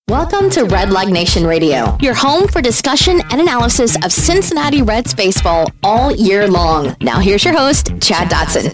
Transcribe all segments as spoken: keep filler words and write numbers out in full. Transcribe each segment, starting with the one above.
Welcome to Red Leg Nation Radio, your home for discussion and analysis of Cincinnati Reds baseball all year long. Now here's your host, Chad Dotson.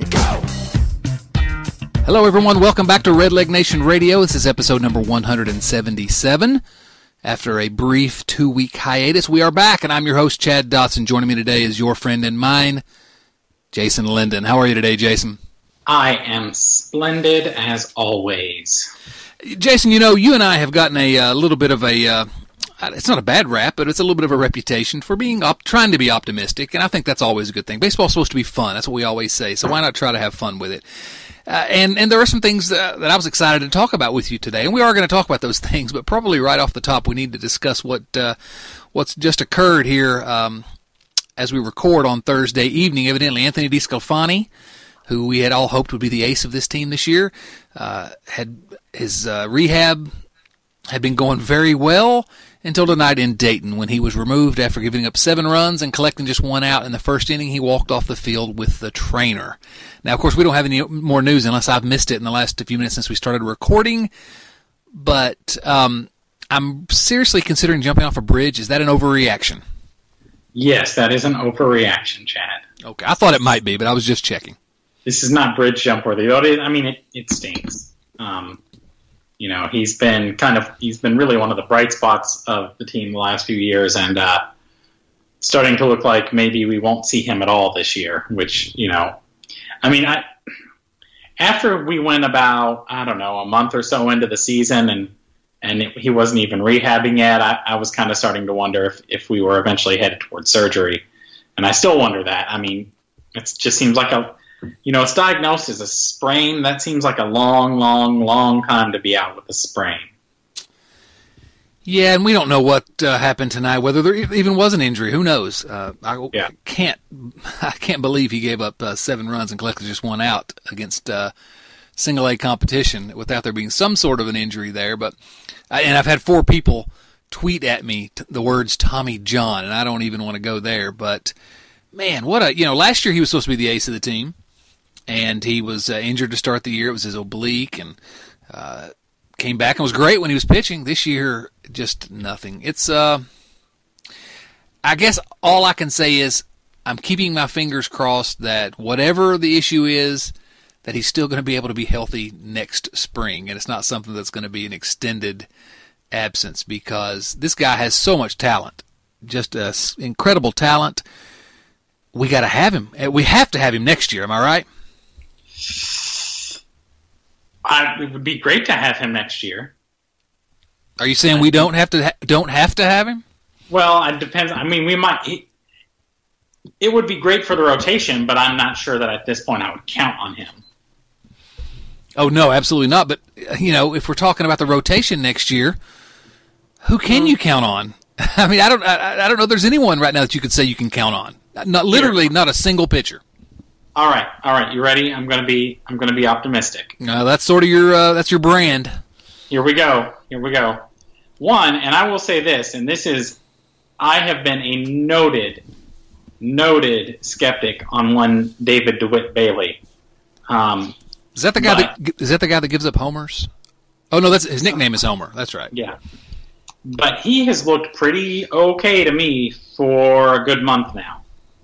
Hello everyone, welcome back to Red Leg Nation Radio. This is episode number one hundred seventy-seven. After a brief two-week hiatus, we are back, and I'm your host, Chad Dotson. Joining me today is your friend and mine, Jason Linden. How are you today, Jason? I am splendid as always. Jason, you know, you and I have gotten a uh, little bit of a, uh, it's not a bad rap, but it's a little bit of a reputation for being op- trying to be optimistic, and I think that's always a good thing. Baseball's supposed to be fun. That's what we always say, so why not try to have fun with it? Uh, and, and there are some things uh, that I was excited to talk about with you today, and we are going to talk about those things, but probably right off the top we need to discuss what uh, what's just occurred here um, as we record on Thursday evening. Evidently, Anthony DeSclafani, who we had all hoped would be the ace of this team this year, uh, had his uh, rehab had been going very well until tonight in Dayton when he was removed after giving up seven runs and collecting just one out in the first inning. He walked off the field with the trainer. Now, of course, we don't have any more news unless I've missed it in the last few minutes since we started recording, but um, I'm seriously considering jumping off a bridge. Is that an overreaction? Yes, that is an overreaction, Chad. Okay, I thought it might be, but I was just checking. This is not bridge jump worthy. I mean, it, it stinks. Um, you know, he's been kind of he's been really one of the bright spots of the team the last few years, and uh, starting to look like maybe we won't see him at all this year. Which, you know, I mean, I after we went about I don't know a month or so into the season, and and it, he wasn't even rehabbing yet, I, I was kind of starting to wonder if if we were eventually headed towards surgery, and I still wonder that. I mean, it just seems like a You know, it's diagnosed as a sprain. That seems like a long, long, long time to be out with a sprain. Yeah, and we don't know what uh, happened tonight. Whether there even was an injury, who knows? Uh, I yeah. can't, I can't believe he gave up uh, seven runs and collected just one out against uh, single A competition without there being some sort of an injury there. But I, and I've had four people tweet at me t- the words Tommy John, and I don't even want to go there. But man, what a you know! Last year he was supposed to be the ace of the team. And he was uh, injured to start the year. It was his oblique, and uh, came back and was great when he was pitching. This year, just nothing. It's, uh, I guess all I can say is I'm keeping my fingers crossed that whatever the issue is, that he's still going to be able to be healthy next spring, and it's not something that's going to be an extended absence, because this guy has so much talent, just uh, incredible talent. We got to have him. We have to have him next year. Am I right? I, it would be great to have him next year. Are you saying we don't have to ha- don't have to have him? Well, it depends. I mean, we might. It, it would be great for the rotation, but I'm not sure that at this point I would count on him. Oh no, absolutely not. But you know, if we're talking about the rotation next year, who can you count on? I mean, I don't. I, I don't know. If there's anyone right now that you could say you can count on. Not literally, not a single pitcher. All right, all right. You ready? I'm gonna be. I'm gonna be optimistic. No, that's sort of your. Uh, that's your brand. Here we go. Here we go. One, and I will say this, and this is, I have been a noted, noted skeptic on one David DeWitt Bailey. Um, is that the guy but, that is that the guy that gives up homers? Oh no, that's his nickname is Homer. That's right. Yeah, but he has looked pretty okay to me for a good month now.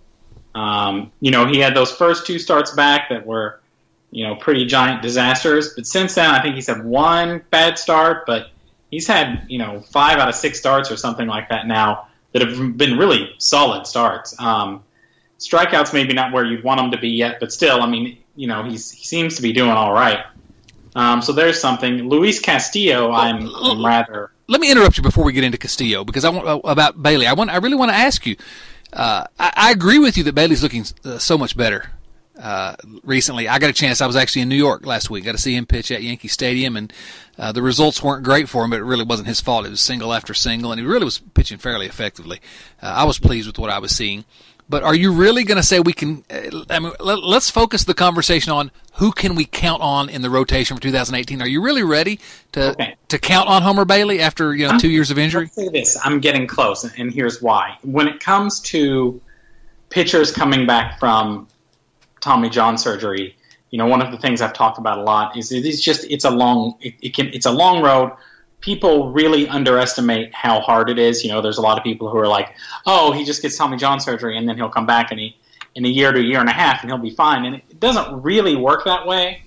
Um, you know, he had those first two starts back that were, you know, pretty giant disasters. But since then, I think he's had one bad start, but he's had, you know, five out of six starts or something like that now that have been really solid starts. Um, strikeouts maybe not where you'd want him to be yet, but still, I mean, you know, he's, he seems to be doing all right. Um, so there's something. Luis Castillo, I'm, I'm rather... Let me interrupt you before we get into Castillo, because I want about Bailey. I want. I really want to ask you. Uh, I, I agree with you that Bailey's looking uh, so much better uh, recently. I got a chance. I was actually in New York last week. Got to see him pitch at Yankee Stadium, and uh, the results weren't great for him, but it really wasn't his fault. It was single after single, and he really was pitching fairly effectively. Uh, I was pleased with what I was seeing. But are you really going to say we can uh, – I mean, let, let's focus the conversation on who can we count on in the rotation for two thousand eighteen. Are you really ready to okay. to count on Homer Bailey after you know I'm, two years of injury? Let's say this. I'm getting close, and here's why. When it comes to pitchers coming back from Tommy John surgery, you know, one of the things I've talked about a lot is it is just it's a long it, it can it's a long road people really underestimate how hard it is. You know, there's a lot of people who are like, oh, he just gets Tommy John surgery and then he'll come back and he, in a year to a year and a half and he'll be fine. And it doesn't really work that way.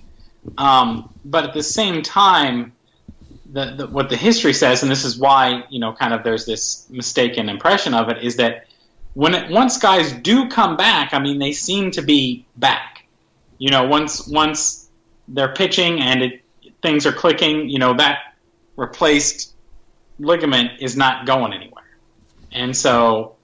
Um, but at the same time, the, the, what the history says, and this is why, you know, kind of there's this mistaken impression of it, is that when it, once guys do come back, I mean, they seem to be back. You know, once once they're pitching and it, things are clicking, you know, that replaced ligament is not going anywhere. And so,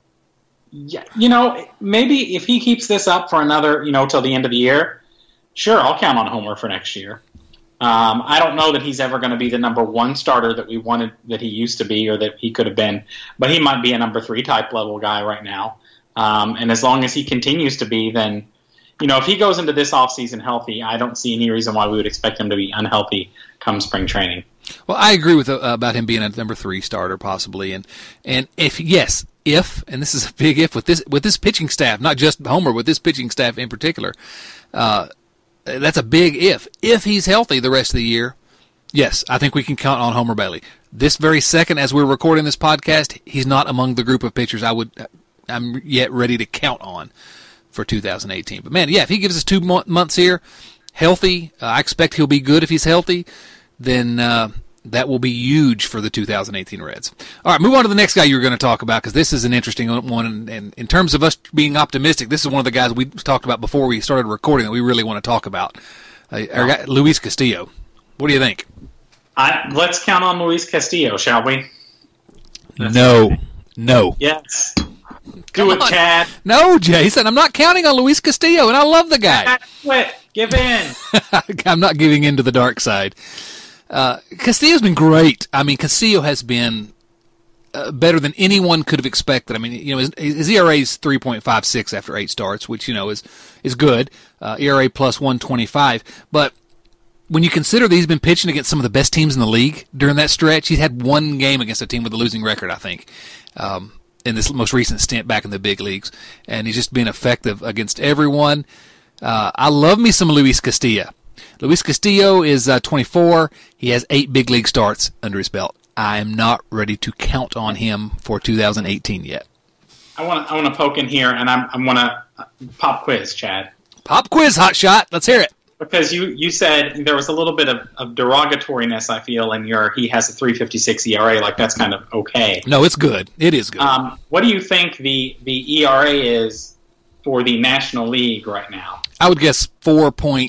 yeah, you know, maybe if he keeps this up for another, you know, till the end of the year, sure, I'll count on Homer for next year. Um, I don't know that he's ever going to be the number one starter that we wanted that he used to be or that he could have been, but he might be a number three type level guy right now. Um, and as long as he continues to be, then, you know, if he goes into this offseason healthy, I don't see any reason why we would expect him to be unhealthy come spring training. Well, I agree with uh, about him being a number three starter possibly, and and if yes, if and this is a big if with this with this pitching staff, not just Homer, with this pitching staff in particular, uh, that's a big if. If he's healthy the rest of the year, yes, I think we can count on Homer Bailey. This very second, as we're recording this podcast, he's not among the group of pitchers I would I'm yet ready to count on for two thousand eighteen. But man, yeah, if he gives us two mo- months here, healthy, uh, I expect he'll be good if he's healthy. Then uh, that will be huge for the two thousand eighteen Reds. All right, move on to the next guy you were going to talk about, because this is an interesting one. And, and in terms of us being optimistic, this is one of the guys we talked about before we started recording that we really want to talk about. Uh, our guy, Luis Castillo. What do you think? I, let's count on Luis Castillo, shall we? That's no. Right. No. Yes. Do it, Chad. No, Jason. I'm not counting on Luis Castillo, and I love the guy. Quit. Give in. I'm not giving in to the dark side. Uh, Castillo's been great. I mean, Castillo has been uh, better than anyone could have expected. I mean, you know, his, his E R A is three point five six after eight starts, which, you know, is is good. Uh, E R A plus one twenty-five. But when you consider that he's been pitching against some of the best teams in the league during that stretch, he's had one game against a team with a losing record, I think, um, in this most recent stint back in the big leagues. And he's just been effective against everyone. Uh, I love me some Luis Castillo. Luis Castillo is uh, twenty-four. He has eight big league starts under his belt. I am not ready to count on him for two thousand eighteen yet. I want to I want to poke in here, and I'm I want to pop quiz, Chad. Pop quiz, hot shot. Let's hear it. Because you, you said there was a little bit of, of derogatoriness, I feel, in your he has a three fifty-six E R A. Like, that's kind of okay. No, it's good. It is good. Um, what do you think the, the E R A is for the National League right now? I would guess four point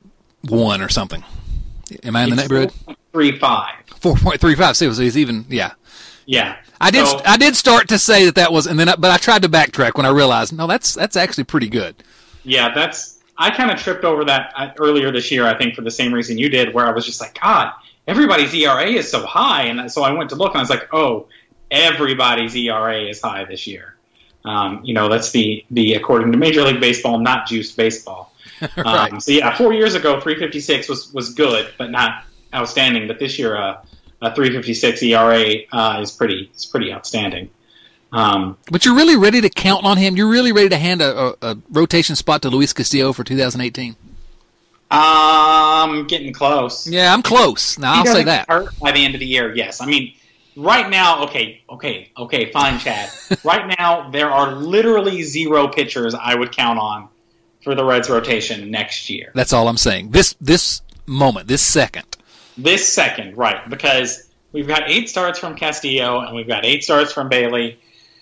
one or something. Am I in the neighborhood? four point three five. four point three five. So he's even, yeah. Yeah. I did. So, I did start to say that that was, and then, I, but I tried to backtrack when I realized, no, that's that's actually pretty good. Yeah, that's. I kind of tripped over that earlier this year, I think, for the same reason you did, where I was just like, God, everybody's E R A is so high. And so I went to look, and I was like, oh, everybody's E R A is high this year. Um, you know, that's the, the according to Major League Baseball, not juiced baseball. Right. Um, so, yeah, four years ago, three fifty-six was, was good, but not outstanding. But this year, uh, a three fifty-six E R A uh, is pretty is pretty outstanding. Um, but you're really ready to count on him? You're really ready to hand a, a, a rotation spot to Luis Castillo for two thousand eighteen? Um, getting close. Yeah, I'm close. Now, I'll say that. Hurt by the end of the year, yes. I mean, right now, okay, okay, okay, fine, Chad. Right now, there are literally zero pitchers I would count on for the Reds rotation next year. That's all I'm saying. This this moment, this second. This second, right, because we've got eight starts from Castillo, and we've got eight starts from Bailey,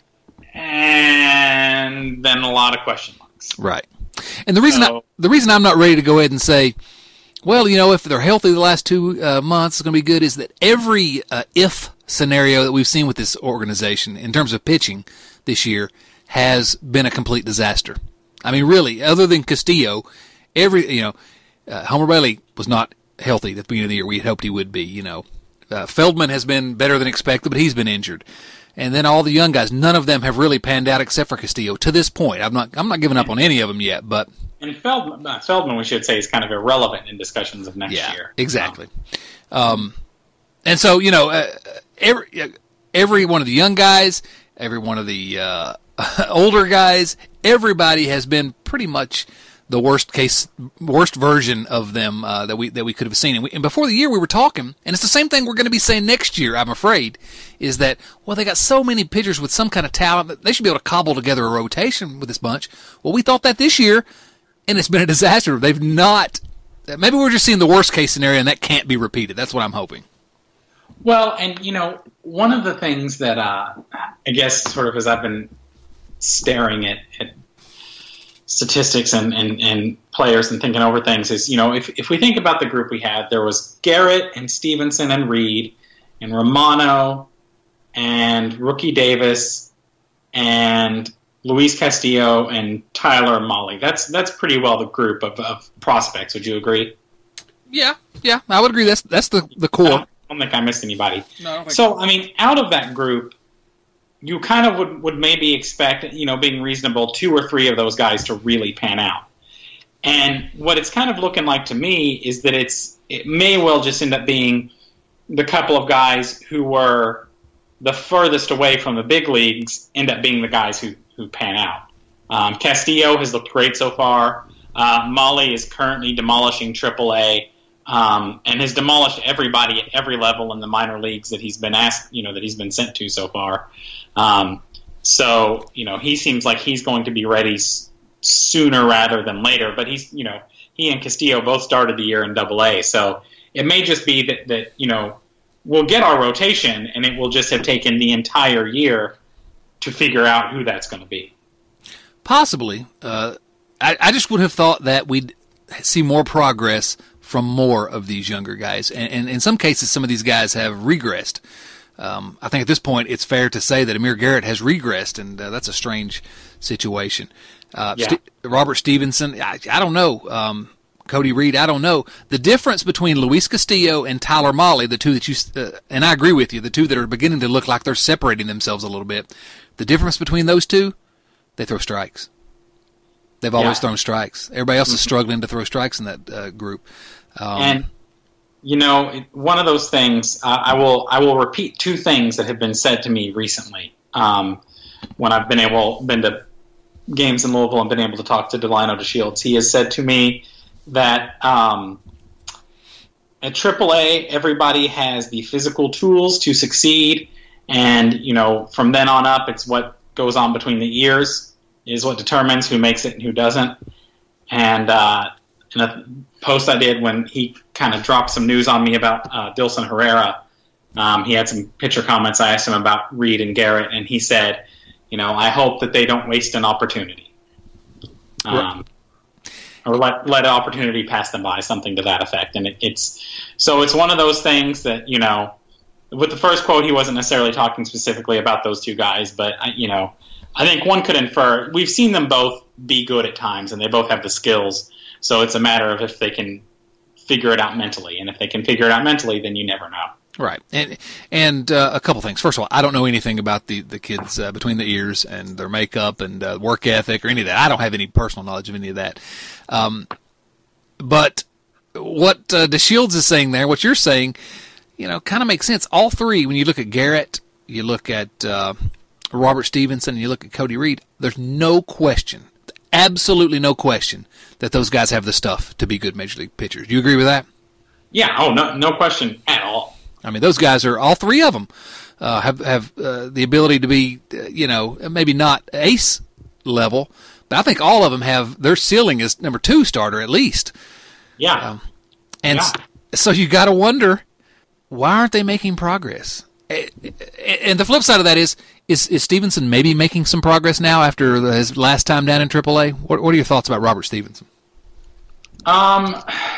and then a lot of question marks. Right. And the reason so, I, the reason I'm not ready to go ahead and say, well, you know, if they're healthy the last two uh, months, it's going to be good, is that every uh, if scenario that we've seen with this organization in terms of pitching this year has been a complete disaster. I mean, really, other than Castillo, every, you know, uh, Homer Bailey was not healthy at the beginning of the year. We had hoped he would be, you know. Uh, Feldman has been better than expected, but he's been injured. And then all the young guys, none of them have really panned out except for Castillo to this point. I'm not I'm not giving up on any of them yet, but and Feldman, uh, Feldman, we should say, is kind of irrelevant in discussions of next yeah, year. Exactly. Um, um, and so, you know, uh, every every one of the young guys, every one of the uh, older guys, everybody has been pretty much the worst case, worst version of them uh, that we that we could have seen. And, we, and before the year, we were talking, and it's the same thing we're going to be saying next year. I'm afraid is that well, they got so many pitchers with some kind of talent that they should be able to cobble together a rotation with this bunch. Well, we thought that this year, and it's been a disaster. They've not. Maybe we're just seeing the worst case scenario, and that can't be repeated. That's what I'm hoping. Well, and you know, one of the things that uh, I guess sort of as I've been staring at. at statistics and, and, and players and thinking over things is, you know, if, if we think about the group we had, there was Garrett and Stevenson and Reed and Romano and Rookie Davis and Luis Castillo and Tyler Mahle. That's that's pretty well the group of, of prospects. Would you agree? Yeah, yeah, I would agree. That's that's the, the core. I don't, I don't think I missed anybody. No, I don't think so, I mean, out of that group, you kind of would, would maybe expect, you know, being reasonable, two or three of those guys to really pan out. And what it's kind of looking like to me is that it's it may well just end up being the couple of guys who were the furthest away from the big leagues end up being the guys who, who pan out. Um, Castillo has looked great so far. Uh, Mahle is currently demolishing triple A um, and has demolished everybody at every level in the minor leagues that he's been asked, you know, that he's been sent to so far. Um, so, you know, he seems like he's going to be ready s- sooner rather than later. But he's, you know, he and Castillo both started the year in Double A. So it may just be that, that, you know, we'll get our rotation and it will just have taken the entire year to figure out who that's going to be. Possibly. Uh, I, I just would have thought that we'd see more progress from more of these younger guys. And, and in some cases, some of these guys have regressed. Um, I think at this point it's fair to say that Amir Garrett has regressed, and uh, that's a strange situation. Uh, yeah. St- Robert Stevenson, I, I don't know. Um, Cody Reed, I don't know. The difference between Luis Castillo and Tyler Mahle, the two that you, uh, and I agree with you, the two that are beginning to look like they're separating themselves a little bit, the difference between those two, they throw strikes. They've always yeah. thrown strikes. Everybody else is struggling to throw strikes in that uh, group. Um, and you know, one of those things, uh, I will I will repeat two things that have been said to me recently um, when I've been able been to games in Louisville and been able to talk to Delino DeShields. He has said to me that um, at triple A, everybody has the physical tools to succeed, and you know, from then on up, it's what goes on between the ears is what determines who makes it and who doesn't. And uh, in a post I did when he kind of dropped some news on me about uh, Dilson Herrera, um, he had some pitcher comments. I asked him about Reed and Garrett, and he said, you know, I hope that they don't waste an opportunity. Um, or let let an opportunity pass them by, something to that effect. And it, it's so it's one of those things that, you know, with the first quote, he wasn't necessarily talking specifically about those two guys, but, you know, I think one could infer, we've seen them both be good at times, and they both have the skills, so it's a matter of if they can figure it out mentally, and if they can figure it out mentally, then you never know. Right, and and uh, a couple things. First of all, I don't know anything about the, the kids uh, between the ears and their makeup and uh, work ethic or any of that. I don't have any personal knowledge of any of that. Um, but what uh, DeShields is saying there, what you're saying, you know, kind of makes sense. All three, when you look at Garrett, you look at uh, Robert Stevenson, and you look at Cody Reed, there's no question, absolutely no question, that those guys have the stuff to be good Major League pitchers. Do you agree with that? Yeah, oh, no no question at all. I mean, those guys are, all three of them, uh, have, have uh, the ability to be, uh, you know, maybe not ace level, but I think all of them have, their ceiling is number two starter at least. Yeah. Um, and yeah. so you got to wonder, why aren't they making progress? And the flip side of that is, is, is Stevenson maybe making some progress now after his last time down in triple A? What, what are your thoughts about Robert Stevenson? Um,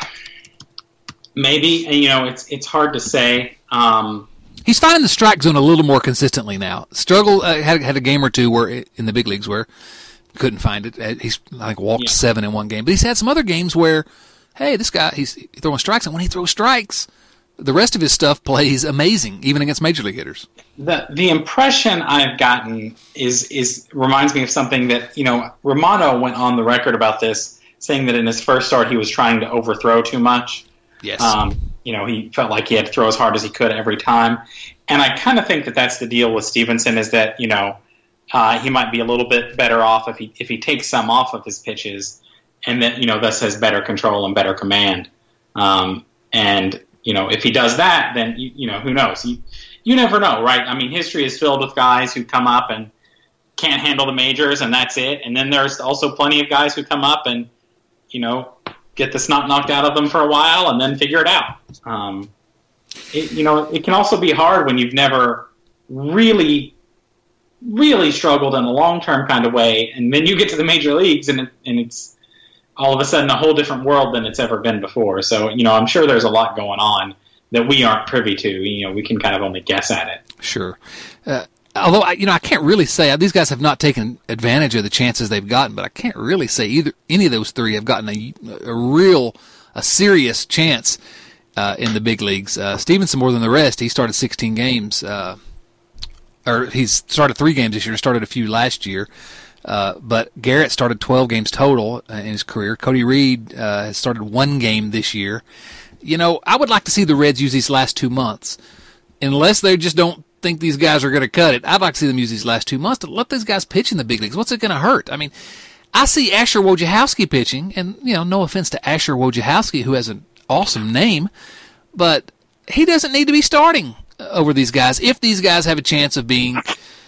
maybe, you know, it's it's hard to say. Um, He's finding the strike zone a little more consistently now. Struggle uh, had had a game or two where in the big leagues where couldn't find it. He's I think walked yeah. seven in one game, but he's had some other games where, hey, this guy he's throwing strikes, and when he throws strikes, the rest of his stuff plays amazing, even against major league hitters. The the impression I've gotten is is reminds me of something that, you know, Romano went on the record about this, saying that in his first start he was trying to overthrow too much. Yes. Um, you know, he felt like he had to throw as hard as he could every time. And I kind of think that that's the deal with Stevenson, is that, you know, uh, he might be a little bit better off if he if he takes some off of his pitches and that, you know, thus has better control and better command. Um, and, you know, if he does that, then, you, you know, who knows? You, you never know, right? I mean, history is filled with guys who come up and can't handle the majors, and that's it. And then there's also plenty of guys who come up and, you know, get the snot knocked out of them for a while and then figure it out. Um, it, you know, it can also be hard when you've never really, really struggled in a long-term kind of way, and then you get to the major leagues, and it, and it's all of a sudden a whole different world than it's ever been before. So, you know, I'm sure there's a lot going on that we aren't privy to. You know, we can kind of only guess at it. Sure. Uh, although, I, you know, I can't really say, these guys have not taken advantage of the chances they've gotten, but I can't really say either any of those three have gotten a, a real, a serious chance uh, in the big leagues. Uh, Stevenson more than the rest. He started sixteen games, uh, or he's started three games this year, started a few last year. Uh, but Garrett started twelve games total uh, in his career. Cody Reed uh, has started one game this year. You know, I would like to see the Reds use these last two months. Unless they just don't think these guys are going to cut it, I'd like to see them use these last two months to let these guys pitch in the big leagues. What's it going to hurt? I mean, I see Asher Wojciechowski pitching, and, you know, no offense to Asher Wojciechowski, who has an awesome name, but he doesn't need to be starting over these guys if these guys have a chance of being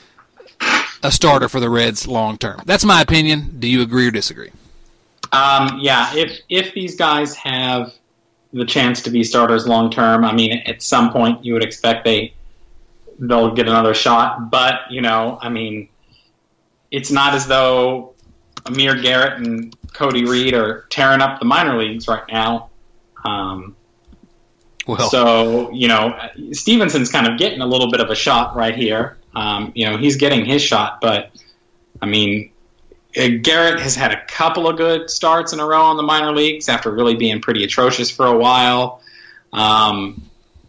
a starter for the Reds long term. That's my opinion. Do you agree or disagree? Um, yeah, if if these guys have the chance to be starters long term, I mean, at some point you would expect they they'll get another shot. But, you know, I mean, it's not as though Amir Garrett and Cody Reed are tearing up the minor leagues right now. Um, well. So, you know, Stevenson's kind of getting a little bit of a shot right here. Um, you know, he's getting his shot, but, I mean, uh, Garrett has had a couple of good starts in a row in the minor leagues after really being pretty atrocious for a while. Um,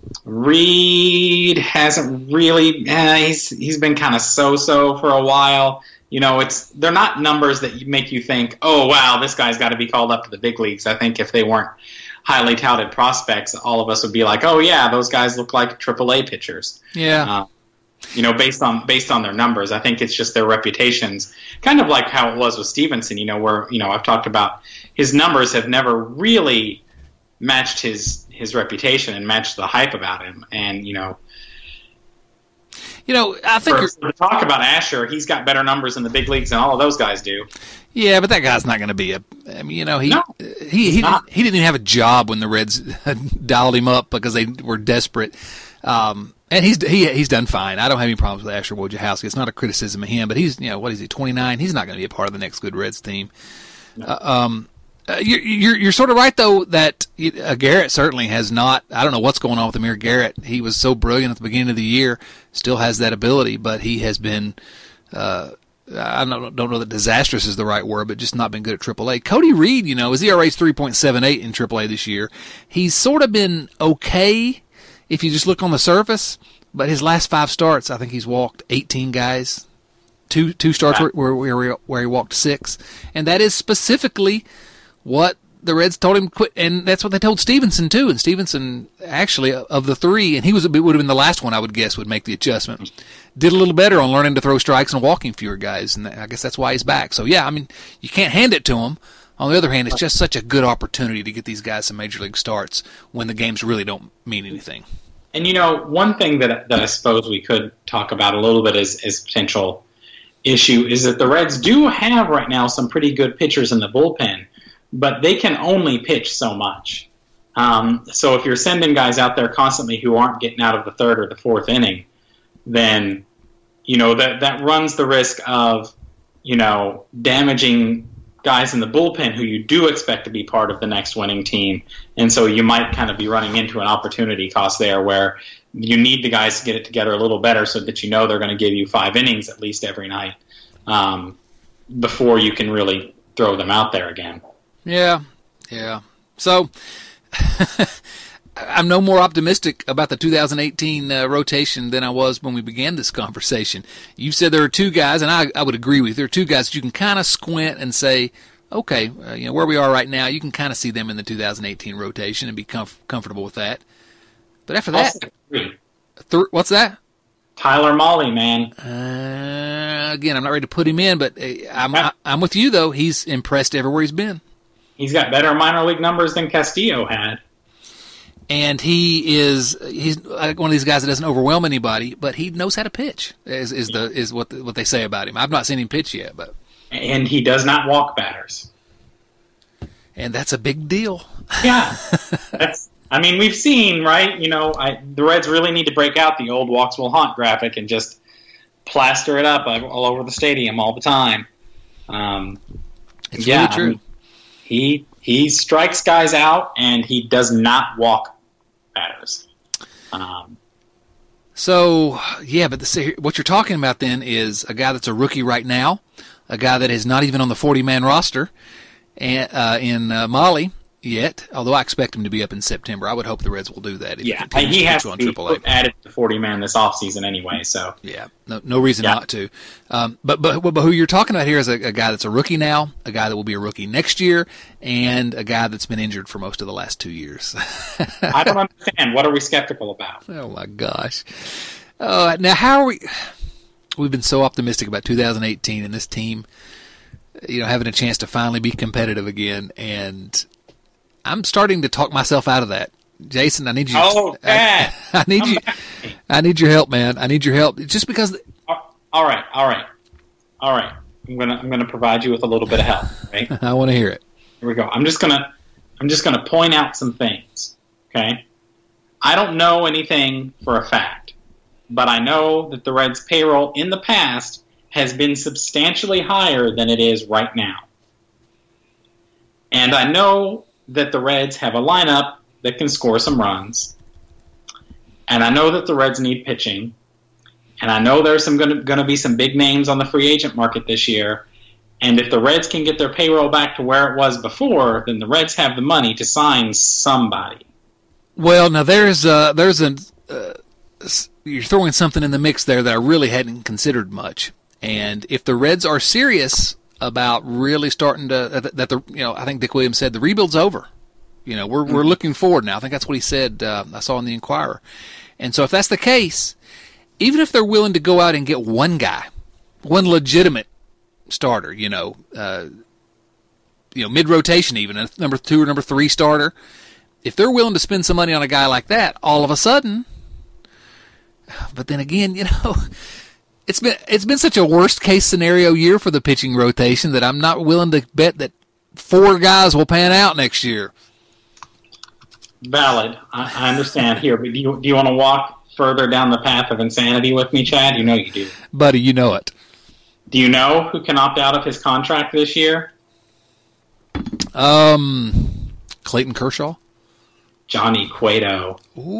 Reed hasn't really, eh, he's he's been kind of so-so for a while. You know, it's they're not numbers that make you think, oh, wow, this guy's got to be called up to the big leagues. I think if they weren't highly touted prospects, all of us would be like, oh, yeah, those guys look like triple A pitchers. Yeah. Uh, You know, based on based on their numbers, I think it's just their reputations. Kind of like how it was with Stevenson. You know, where you know I've talked about his numbers have never really matched his his reputation and matched the hype about him. And you know, you know, I think for, you're, for talk about Asher, he's got better numbers in the big leagues than all of those guys do. Yeah, but that guy's not going to be a. I mean, you know, he no, he he didn't, he didn't even have a job when the Reds dialed him up because they were desperate. Um, And he's he he's done fine. I don't have any problems with Asher Wojciechowski. It's not a criticism of him, but he's, you know, what is he, twenty-nine? He's not going to be a part of the next good Reds team. No. Uh, um, uh, you're, you're you're sort of right though that uh, Garrett certainly has not. I don't know what's going on with Amir Garrett. He was so brilliant at the beginning of the year, still has that ability, but he has been. Uh, I don't, don't know that disastrous is the right word, but just not been good at triple A. Cody Reed, you know, his E R A is three point seven eight in triple A this year. He's sort of been okay if you just look on the surface, but his last five starts, I think he's walked eighteen guys. Two two starts where, where, where, where he walked six. And that is specifically what the Reds told him to quit, and that's what they told Stevenson too. And Stevenson, actually, of the three, and he was would have been the last one I would guess would make the adjustment, did a little better on learning to throw strikes and walking fewer guys, and I guess that's why he's back. So, yeah, I mean, you can't hand it to him. On the other hand, it's just such a good opportunity to get these guys some major league starts when the games really don't mean anything. And, you know, one thing that, that I suppose we could talk about a little bit as, as potential issue is that the Reds do have right now some pretty good pitchers in the bullpen, but they can only pitch so much. Um, so if you're sending guys out there constantly who aren't getting out of the third or the fourth inning, then, you know, that, that runs the risk of, you know, damaging guys in the bullpen who you do expect to be part of the next winning team. And so you might kind of be running into an opportunity cost there where you need the guys to get it together a little better so that you know they're going to give you five innings at least every night um, before you can really throw them out there again. Yeah, yeah. So I'm no more optimistic about the two thousand eighteen uh, rotation than I was when we began this conversation. You said there are two guys, and I, I would agree with you. There are two guys that you can kind of squint and say, okay, uh, you know, where we are right now, you can kind of see them in the two thousand eighteen rotation and be comf- comfortable with that. But after that, three. Th- what's that? Tyler Mahle, man. Uh, again, I'm not ready to put him in, but uh, I'm I, I'm with you though. He's impressed everywhere he's been. he's got better minor league numbers than Castillo had. And he is he's one of these guys that doesn't overwhelm anybody, but he knows how to pitch. Is is the is what the, what they say about him. I've not seen him pitch yet, but and he does not walk batters. And that's a big deal. Yeah, that's. I mean, we've seen, right? You know, I, the Reds really need to break out the old walks will haunt graphic and just plaster it up all over the stadium all the time. Um, it's yeah, really true. I mean, he he strikes guys out, and he does not walk batters. Um, so yeah, but the, what you're talking about then is a guy that's a rookie right now, a guy that is not even on the forty-man roster, and uh, in uh, Molly yet. Although I expect him to be up in September, I would hope the Reds will do that. If yeah, he, he has to be triple A. added to forty-man this offseason anyway. So yeah, no, no reason yeah. not to. Um, but, but but who you're talking about here is a, a guy that's a rookie now, a guy that will be a rookie next year, and a guy that's been injured for most of the last two years. I don't understand. What are we skeptical about? Oh my gosh! Uh, now, how are we? We've been so optimistic about two thousand eighteen and this team, you know, having a chance to finally be competitive again, and I'm starting to talk myself out of that. Jason, I need you. Oh, I, I need Come you. back. I need your help, man. I need your help. Just because. All right, all right, all right. I'm gonna I'm gonna provide you with a little bit of help. Right? I want to hear it. Here we go. I'm just gonna I'm just gonna point out some things. Okay. I don't know anything for a fact, but I know that the Reds' payroll in the past has been substantially higher than it is right now, and I know that the Reds have a lineup that can score some runs, and I know that the Reds need pitching, and I know there's some going to be some big names on the free agent market this year, and if the Reds can get their payroll back to where it was before, then the Reds have the money to sign somebody. Well, now there's uh, there's an uh, you're throwing something in the mix there that I really hadn't considered much, and if the Reds are serious about really starting to that the you know I think Dick Williams said the rebuild's over. You know, we're we're looking forward now. I think that's what he said. Uh, I saw in the Inquirer, and so if that's the case, even if they're willing to go out and get one guy, one legitimate starter, you know, uh, you know, mid rotation, even a number two or number three starter, if they're willing to spend some money on a guy like that, all of a sudden. But then again, you know. It's been it's been such a worst case scenario year for the pitching rotation that I'm not willing to bet that four guys will pan out next year. Valid. I, I understand here, but do you, do you want to walk further down the path of insanity with me, Chad? You know you do. Buddy, you know it. Do you know who can opt out of his contract this year? Um, Clayton Kershaw? Johnny Cueto.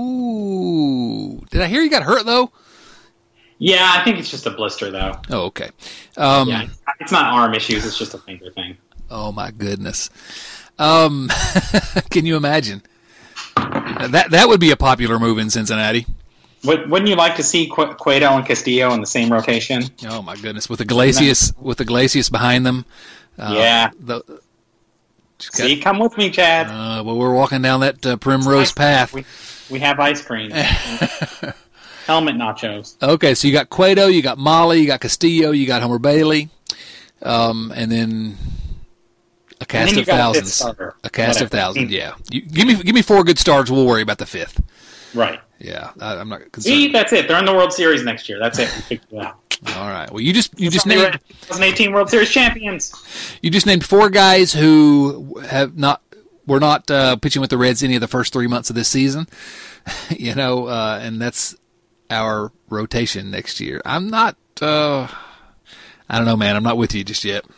Ooh. Did I hear he got hurt, though? Yeah, I think it's just a blister, though. Oh, okay. Um, yeah, it's not arm issues. It's just a finger thing. Oh, my goodness. Um, can you imagine? That that would be a popular move in Cincinnati. Wouldn't you like to see Cu- Cueto and Castillo in the same rotation? Oh, my goodness. With Iglesias, with Iglesias behind them. Uh, yeah. The, see, got, come with me, Chad. Uh, well, we're walking down that uh, primrose path. We, we have ice cream. Helmet nachos. Okay, so you got Cueto, you got Molly, you got Castillo, you got Homer Bailey, um, and then a cast of thousands. A, a cast Whatever. of thousands. Yeah, you, give me give me four good starters. We'll worry about the fifth. Right. Yeah, I, I'm not concerned. See, that's it. They're in the World Series next year. That's it. We figured it out. All right. Well, you just you that's just named twenty eighteen World Series champions. You just named four guys who have not were not uh, pitching with the Reds any of the first three months of this season. You know, uh, and that's our rotation next year. I'm not, uh, I don't know, man. I'm not with you just yet.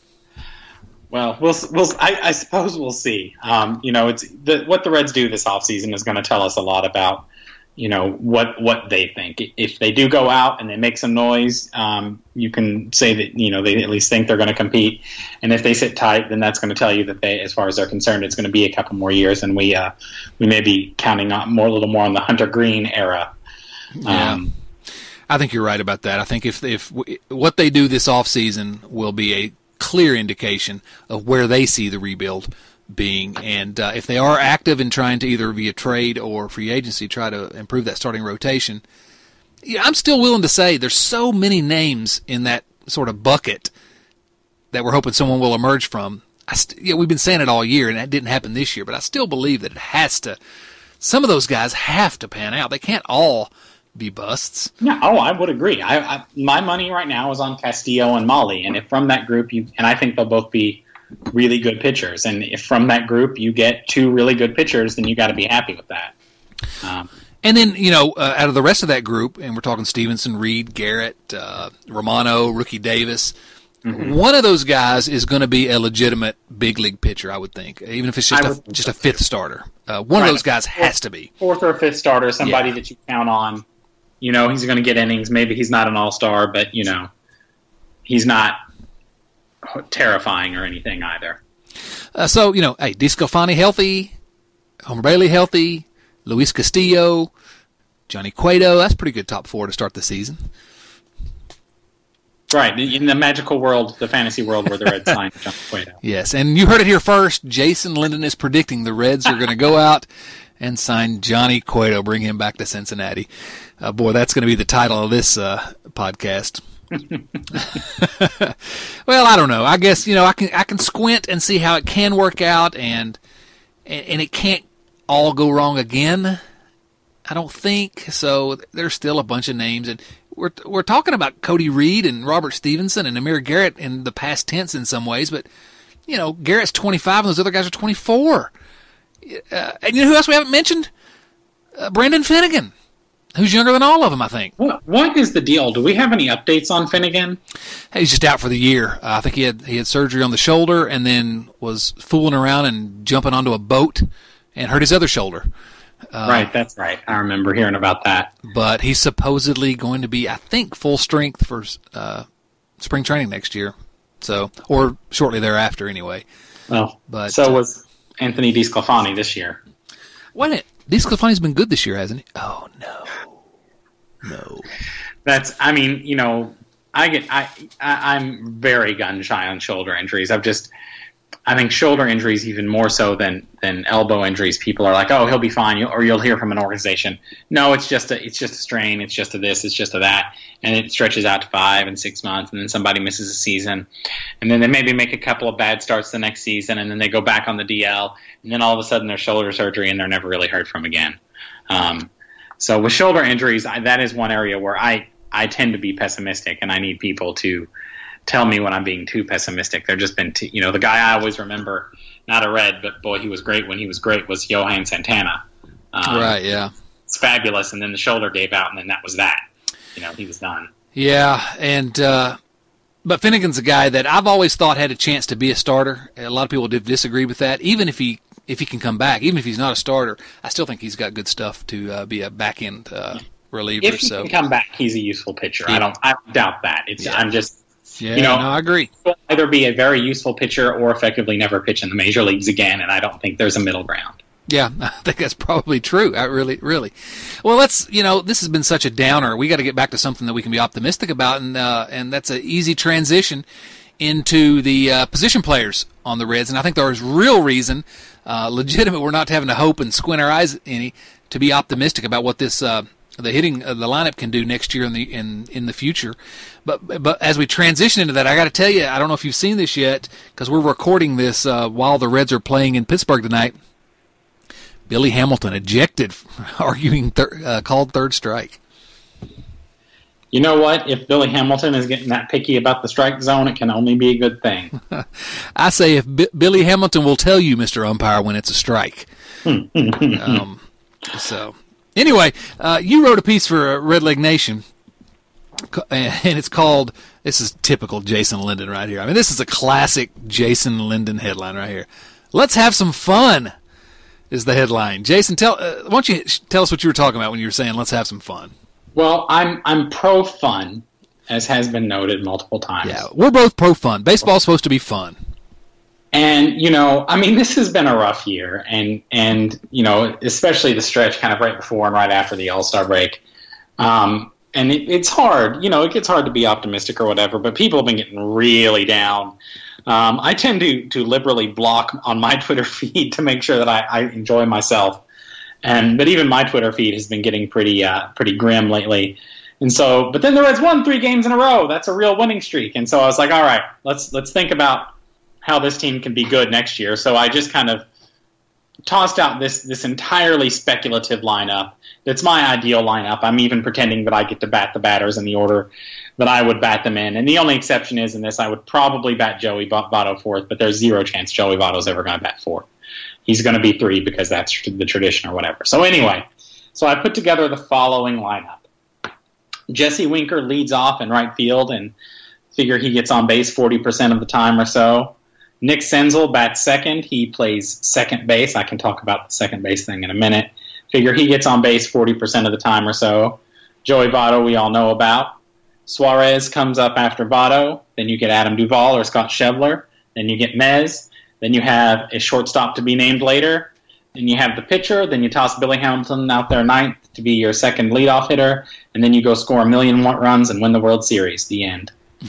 Well, we'll, we'll I, I suppose we'll see. Um, you know, it's the, what the Reds do this offseason is going to tell us a lot about, you know, what what they think. If they do go out and they make some noise, um, you can say that, you know, they at least think they're going to compete. And if they sit tight, then that's going to tell you that they, as far as they're concerned, it's going to be a couple more years, and we uh, we may be counting on more a little more on the Hunter Green era. Yeah, um, I think you're right about that. I think if if what they do this offseason will be a clear indication of where they see the rebuild being, and uh, if they are active in trying to either via trade or free agency try to improve that starting rotation, yeah, I'm still willing to say there's so many names in that sort of bucket that we're hoping someone will emerge from. I st- yeah, we've been saying it all year, and that didn't happen this year, but I still believe that it has to. Some of those guys have to pan out. They can't all be busts. Yeah, oh, I would agree. I, I my money right now is on Castillo and Molly, and if from that group you, and I think they'll both be really good pitchers, and if from that group you get two really good pitchers, then you got to be happy with that. Um, and then you know, uh, out of the rest of that group, and we're talking Stevenson, Reed, Garrett, uh, Romano, Rookie Davis. Mm-hmm. One of those guys is going to be a legitimate big league pitcher, I would think, even if it's just a, just a fifth starter. Uh, one right. of those guys has to be fourth or fifth starter, somebody yeah. that you count on. You know, he's going to get innings. Maybe he's not an all-star, but, you know, he's not terrifying or anything either. Uh, so, you know, hey, DeSclafani healthy, Homer Bailey healthy, Luis Castillo, Johnny Cueto. That's pretty good top four to start the season. Right, in the magical world, the fantasy world where the Reds signed Johnny Cueto. Yes, and you heard it here first. Jason Linden is predicting the Reds are going to go out and sign Johnny Cueto, bring him back to Cincinnati. Uh, boy, that's going to be the title of this uh, podcast. Well, I don't know. I guess, you know, I can I can squint and see how it can work out, and and, and it can't all go wrong again, I don't think. So there's still a bunch of names, and we're we're talking about Cody Reed and Robert Stevenson and Amir Garrett in the past tense in some ways, but, you know, Garrett's twenty-five and those other guys are twenty-four. Uh, and you know who else we haven't mentioned? Uh, Brandon Finnegan, who's younger than all of them, I think. What, what is the deal? Do we have any updates on Finnegan? He's just out for the year. Uh, I think he had he had surgery on the shoulder and then was fooling around and jumping onto a boat and hurt his other shoulder. Uh, right, that's right. I remember hearing about that. But he's supposedly going to be, I think, full strength for uh, spring training next year. So, or shortly thereafter, anyway. Well, but so uh, was Anthony DeSclafani this year. Wait a minute. DeSclafani's been good this year, hasn't he? Oh, no. No. That's, I mean, you know, I get, I, I I'm very gun shy on shoulder injuries. I've just, I think shoulder injuries even more so than, than elbow injuries. People are like, oh, he'll be fine, you, or you'll hear from an organization. No, it's just a, it's just a strain. It's just a this. It's just a that, and it stretches out to five and six months, and then somebody misses a season, and then they maybe make a couple of bad starts the next season, and then they go back on the D L, and then all of a sudden there's shoulder surgery, and they're never really heard from again. Um, so with shoulder injuries, I, that is one area where I, I tend to be pessimistic, and I need people to tell me when I'm being too pessimistic. There just been, t- you know, the guy I always remember, not a Red, but boy, he was great when he was great, was Johan Santana. Um, right, yeah. It's fabulous, and then the shoulder gave out, and then that was that. You know, he was done. Yeah, and uh, but Finnegan's a guy that I've always thought had a chance to be a starter. A lot of people did disagree with that. Even if he if he can come back, even if he's not a starter, I still think he's got good stuff to uh, be a back end uh, reliever. If he so. can come back, he's a useful pitcher. Yeah. I don't I don't doubt that. It's yeah. I'm just. Yeah, you know, no, I agree. He'll either be a very useful pitcher or effectively never pitch in the major leagues again, and I don't think there's a middle ground. Yeah, I think that's probably true. I really, really. Well, let's, you know, this has been such a downer. We got to get back to something that we can be optimistic about, and uh, and that's an easy transition into the uh, position players on the Reds. And I think there's real reason, uh, legitimate, we're not having to hope and squint our eyes any to be optimistic about what this uh, the hitting uh, the lineup can do next year in the in in the future. But but as we transition into that, I got to tell you, I don't know if you've seen this yet because we're recording this uh, while the Reds are playing in Pittsburgh tonight. Billy Hamilton ejected, arguing thir- uh, called third strike. You know what? If Billy Hamilton is getting that picky about the strike zone, it can only be a good thing. I say if B- Billy Hamilton will tell you, Mister Umpire, when it's a strike. um, so anyway, uh, you wrote a piece for Red Leg Nation. And it's called, this is typical Jason Linden right here. I mean, this is a classic Jason Linden headline right here. Let's have some fun is the headline. Jason, tell uh, why don't you tell us what you were talking about when you were saying let's have some fun? Well, I'm I'm pro fun, as has been noted multiple times. Yeah, we're both pro fun. Baseball's supposed to be fun. And, you know, I mean, this has been a rough year, and, and you know, especially the stretch kind of right before and right after the All-Star break. Um And it, it's hard, you know, it gets hard to be optimistic or whatever, but people have been getting really down. Um, I tend to, to liberally block on my Twitter feed to make sure that I, I enjoy myself. And but even my Twitter feed has been getting pretty uh, pretty grim lately. And so, but then the Reds won three games in a row. That's a real winning streak. And so I was like, all right, let's let's think about how this team can be good next year. So I just kind of tossed out this this entirely speculative lineup. That's my ideal lineup. I'm even pretending that I get to bat the batters in the order that I would bat them in. And the only exception is in this, I would probably bat Joey Votto fourth, but there's zero chance Joey Votto's ever going to bat fourth. He's going to be three because that's the tradition or whatever. So anyway, so I put together the following lineup. Jesse Winker leads off in right field, and figure he gets on base forty percent of the time or so. Nick Senzel bats second. He plays second base. I can talk about the second base thing in a minute. Figure he gets on base forty percent of the time or so. Joey Votto, we all know about. Suarez comes up after Votto. Then you get Adam Duvall or Scott Schebler. Then you get Mez. Then you have a shortstop to be named later. Then you have the pitcher. Then you toss Billy Hamilton out there ninth to be your second leadoff hitter. And then you go score a million runs and win the World Series. The end.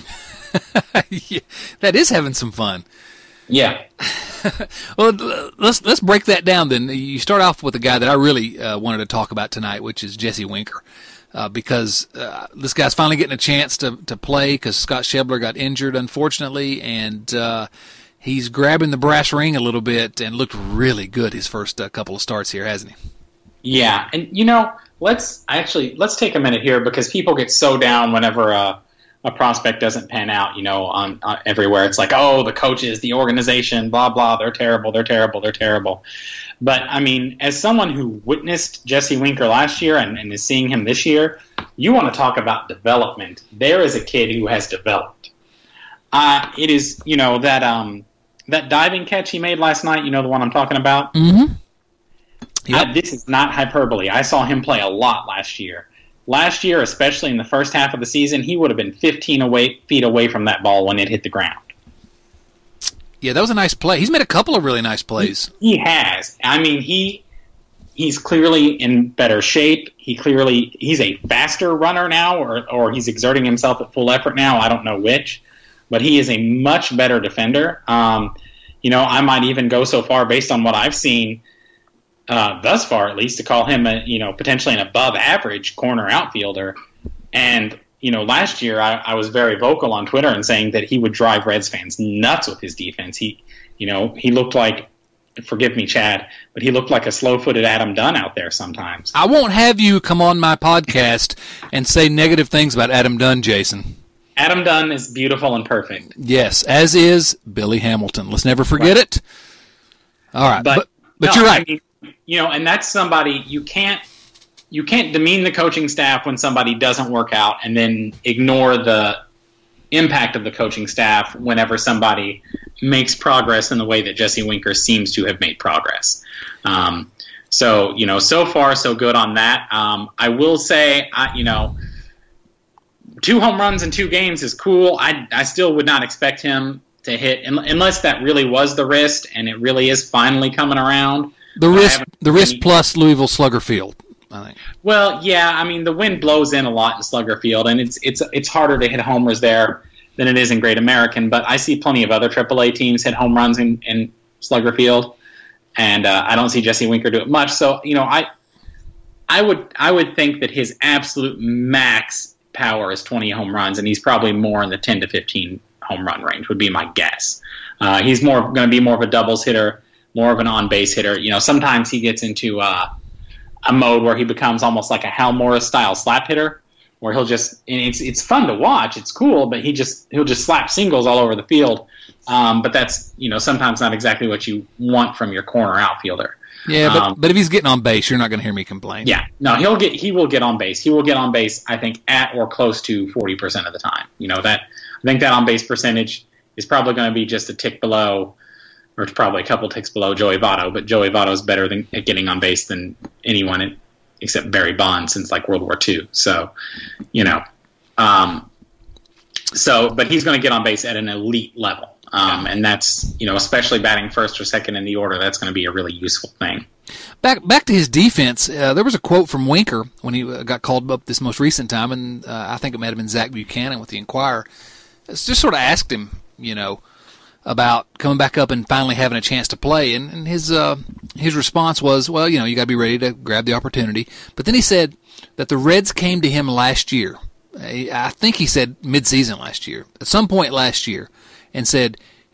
Yeah, that is having some fun. Yeah. Well, let's let's break that down then. You start off with a guy that I really uh, wanted to talk about tonight, which is Jesse Winker, uh, because uh, this guy's finally getting a chance to to play because Scott Schebler got injured, unfortunately, and uh, he's grabbing the brass ring a little bit and looked really good his first uh, couple of starts here, hasn't he? Yeah, and you know, let's actually let's take a minute here because people get so down whenever uh, a prospect doesn't pan out, you know, on, on everywhere. It's like, oh, the coaches, the organization, blah, blah, they're terrible, they're terrible, they're terrible. But, I mean, as someone who witnessed Jesse Winker last year and, and is seeing him this year, you want to talk about development. There is a kid who has developed. Uh, it is, you know, that um, that diving catch he made last night, you know the one I'm talking about? Mm-hmm. Yep. Uh, this is not hyperbole. I saw him play a lot last year. Last year, especially in the first half of the season, he would have been fifteen away, feet away from that ball when it hit the ground. Yeah, that was a nice play. He's made a couple of really nice plays. He, he has. I mean, he he's clearly in better shape. He clearly he's a faster runner now, or or he's exerting himself at full effort now. I don't know which, but he is a much better defender. Um, you know, I might even go so far, based on what I've seen Uh, thus far, at least, to call him a you know potentially an above average corner outfielder. And you know, last year I, I was very vocal on Twitter and saying that he would drive Reds fans nuts with his defense. He, you know, he looked like, forgive me, Chad, but he looked like a slow-footed Adam Dunn out there sometimes. I won't have you come on my podcast and say negative things about Adam Dunn, Jason. Adam Dunn is beautiful and perfect. Yes, as is Billy Hamilton. Let's never forget right. it. All right, but but, but no, you're right. I mean, You know, and that's somebody you can't you can't demean the coaching staff when somebody doesn't work out, and then ignore the impact of the coaching staff whenever somebody makes progress in the way that Jesse Winker seems to have made progress. Um, so you know, so far so good on that. Um, I will say, I, you know, two home runs in two games is cool. I I still would not expect him to hit unless that really was the wrist, and it really is finally coming around. The wrist, the wrist plus Louisville Slugger Field, I think. Well, yeah, I mean the wind blows in a lot in Slugger Field, and it's it's it's harder to hit homers there than it is in Great American. But I see plenty of other triple A teams hit home runs in, in Slugger Field, and uh, I don't see Jesse Winker do it much. So you know, I I would I would think that his absolute max power is twenty home runs, and he's probably more in the ten to fifteen home run range. Would be my guess. Uh, he's more going to be more of a doubles hitter. More of an on-base hitter. You know, sometimes he gets into uh, a mode where he becomes almost like a Hal Morris-style slap hitter, where he'll just – and it's it's fun to watch. It's cool, but he just, he'll just slap singles all over the field. Um, but that's, you know, sometimes not exactly what you want from your corner outfielder. Yeah, but, um, but if he's getting on base, you're not going to hear me complain. Yeah. No, he'll get he will get on base. He will get on base, I think, at or close to forty percent of the time. You know, that I think that on-base percentage is probably going to be just a tick below – or it's probably a couple ticks below Joey Votto, but Joey Votto is better than, at getting on base than anyone in, except Barry Bonds since like World War Two. So, you know, um, so but he's going to get on base at an elite level, um, and that's you know especially batting first or second in the order. That's going to be a really useful thing. Back back to his defense, uh, there was a quote from Winker when he uh, got called up this most recent time, and uh, I think it might have been Zach Buchanan with the Enquirer. It's just sort of asked him, you know, about coming back up and finally having a chance to play, and, and his uh, his response was, well, you know, you got to be ready to grab the opportunity. But then he said that the Reds came to him last year. I think he said mid-season last year, at some point last year, and said,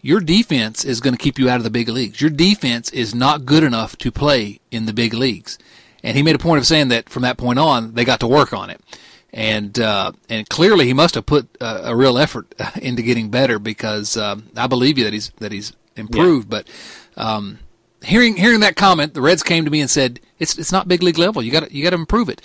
your defense is going to keep you out of the big leagues. Your defense is not good enough to play in the big leagues. And he made a point of saying that from that point on, they got to work on it. And uh, and clearly he must have put uh, a real effort into getting better, because um, I believe you that he's that he's improved. Yeah. But um, hearing hearing that comment, the Reds came to me and said, it's it's not big league level. You got you got to improve it.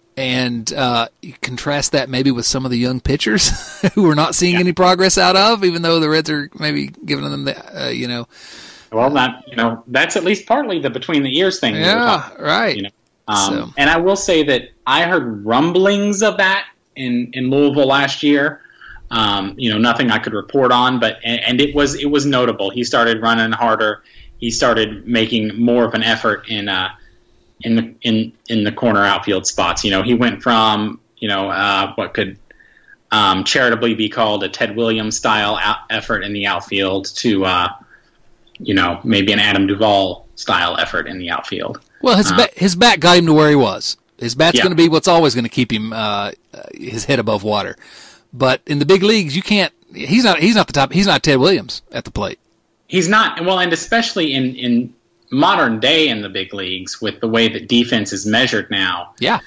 And uh, you contrast that maybe with some of the young pitchers who we're not seeing yeah. any progress out of, even though the Reds are maybe giving them the, uh, you know. Well, that you know that's at least partly the between the ears thing. Yeah, right. You know, um, so. And I will say that I heard rumblings of that in, in Louisville last year. Um, you know, nothing I could report on, but and, and it was it was notable. He started running harder. He started making more of an effort in. Uh, in the in, in the corner outfield spots. You know, he went from, you know, uh, what could um, charitably be called a Ted Williams style out effort in the outfield to, uh, you know, maybe an Adam Duvall style effort in the outfield. Well, his, uh, ba- his bat got him to where he was. His bat's yeah. going to be what's always going to keep him, uh, his head above water. But in the big leagues, you can't, he's not, he's not the top, he's not Ted Williams at the plate. He's not, well, and especially in, in, modern day in the big leagues with the way that defense is measured now. Yeah.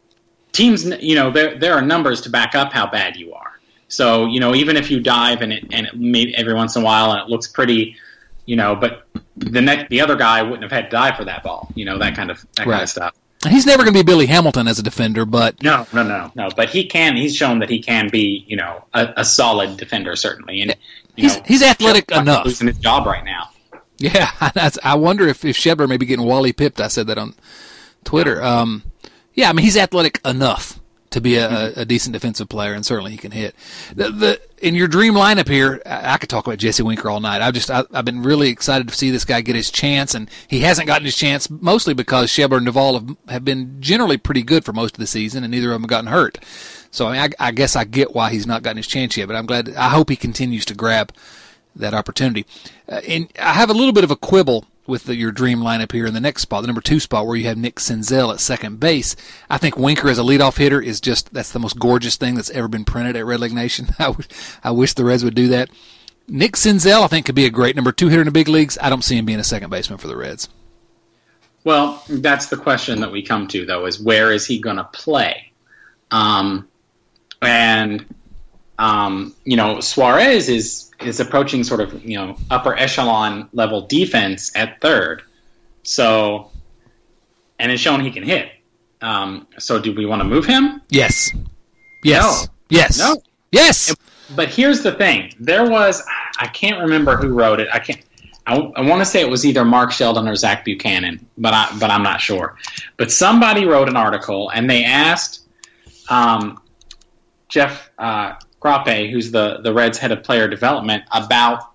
Teams, you know, there there are numbers to back up how bad you are. So, you know, even if you dive and it and it maybe every once in a while and it looks pretty, you know, but the next the other guy wouldn't have had to dive for that ball, you know, that kind of that right. kind of stuff. He's never going to be Billy Hamilton as a defender, but no, no, no, no. But he can. He's shown that he can be, you know, a, a solid defender certainly, and you he's know, he's athletic enough. Losing his job right now. Yeah, that's, I wonder if, if Shebler may be getting Wally pipped. I said that on Twitter. Um, yeah, I mean, he's athletic enough to be a, mm-hmm. a decent defensive player, and certainly he can hit. The, the in your dream lineup here, I, I could talk about Jesse Winker all night. I've just I, I've been really excited to see this guy get his chance, and he hasn't gotten his chance mostly because Shebler and Duvall have, have been generally pretty good for most of the season, and neither of them have gotten hurt. So I, mean, I, I guess I get why he's not gotten his chance yet, but I'm glad. I hope he continues to grab that opportunity. Uh, and I have a little bit of a quibble with the, your dream lineup here in the next spot, the number two spot, where you have Nick Senzel at second base. I think Winker as a leadoff hitter is just, that's the most gorgeous thing that's ever been printed at Red Leg Nation. I, w- I wish the Reds would do that. Nick Senzel, I think, could be a great number two hitter in the big leagues. I don't see him being a second baseman for the Reds. Well, that's the question that we come to, though, is where is he going to play? Um, and, um, you know, Suarez is is approaching sort of, you know, upper echelon level defense at third. So, and it's shown he can hit. Um, so do we want to move him? Yes. Yes. No. Yes. No. Yes. But here's the thing. There was, I can't remember who wrote it. I can't, I, I want to say it was either Mark Sheldon or Zach Buchanan, but I, but I'm not sure. But somebody wrote an article and they asked, um, Jeff, uh, Grappe, who's the, the Reds' head of player development, about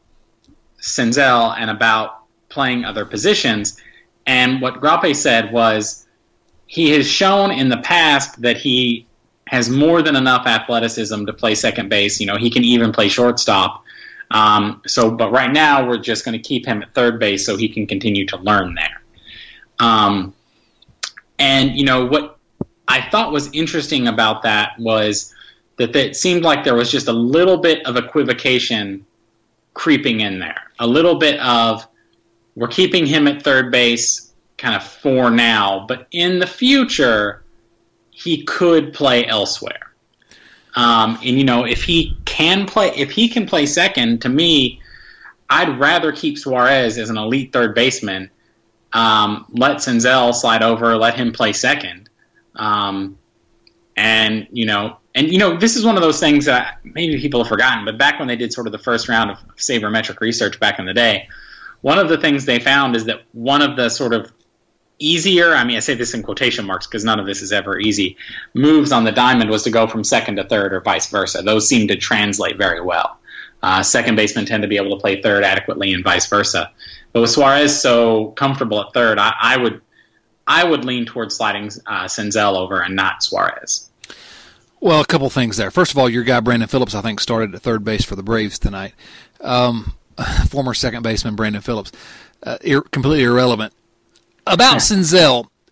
Senzel and about playing other positions. And what Grappe said was he has shown in the past that he has more than enough athleticism to play second base. You know, he can even play shortstop. Um, so, but right now we're just going to keep him at third base so he can continue to learn there. Um, and, you know, what I thought was interesting about that was that it seemed like there was just a little bit of equivocation creeping in there. A little bit of, we're keeping him at third base kind of for now, but in the future, he could play elsewhere. Um, and, you know, if he can play, if he can play second, to me, I'd rather keep Suarez as an elite third baseman, um, let Senzel slide over, let him play second. Um, and, you know, And, you know, this is one of those things that maybe people have forgotten, but back when they did sort of the first round of sabermetric research back in the day, one of the things they found is that one of the sort of easier, I mean, I say this in quotation marks because none of this is ever easy, moves on the diamond was to go from second to third or vice versa. Those seem to translate very well. Uh, second basemen tend to be able to play third adequately and vice versa. But with Suarez so comfortable at third, I, I would I would lean towards sliding uh, Senzel over and not Suarez. Well, a couple things there. First of all, your guy Brandon Phillips, I think, started at third base for the Braves tonight. Um, former second baseman Brandon Phillips, uh, ir- completely irrelevant. About Senzel,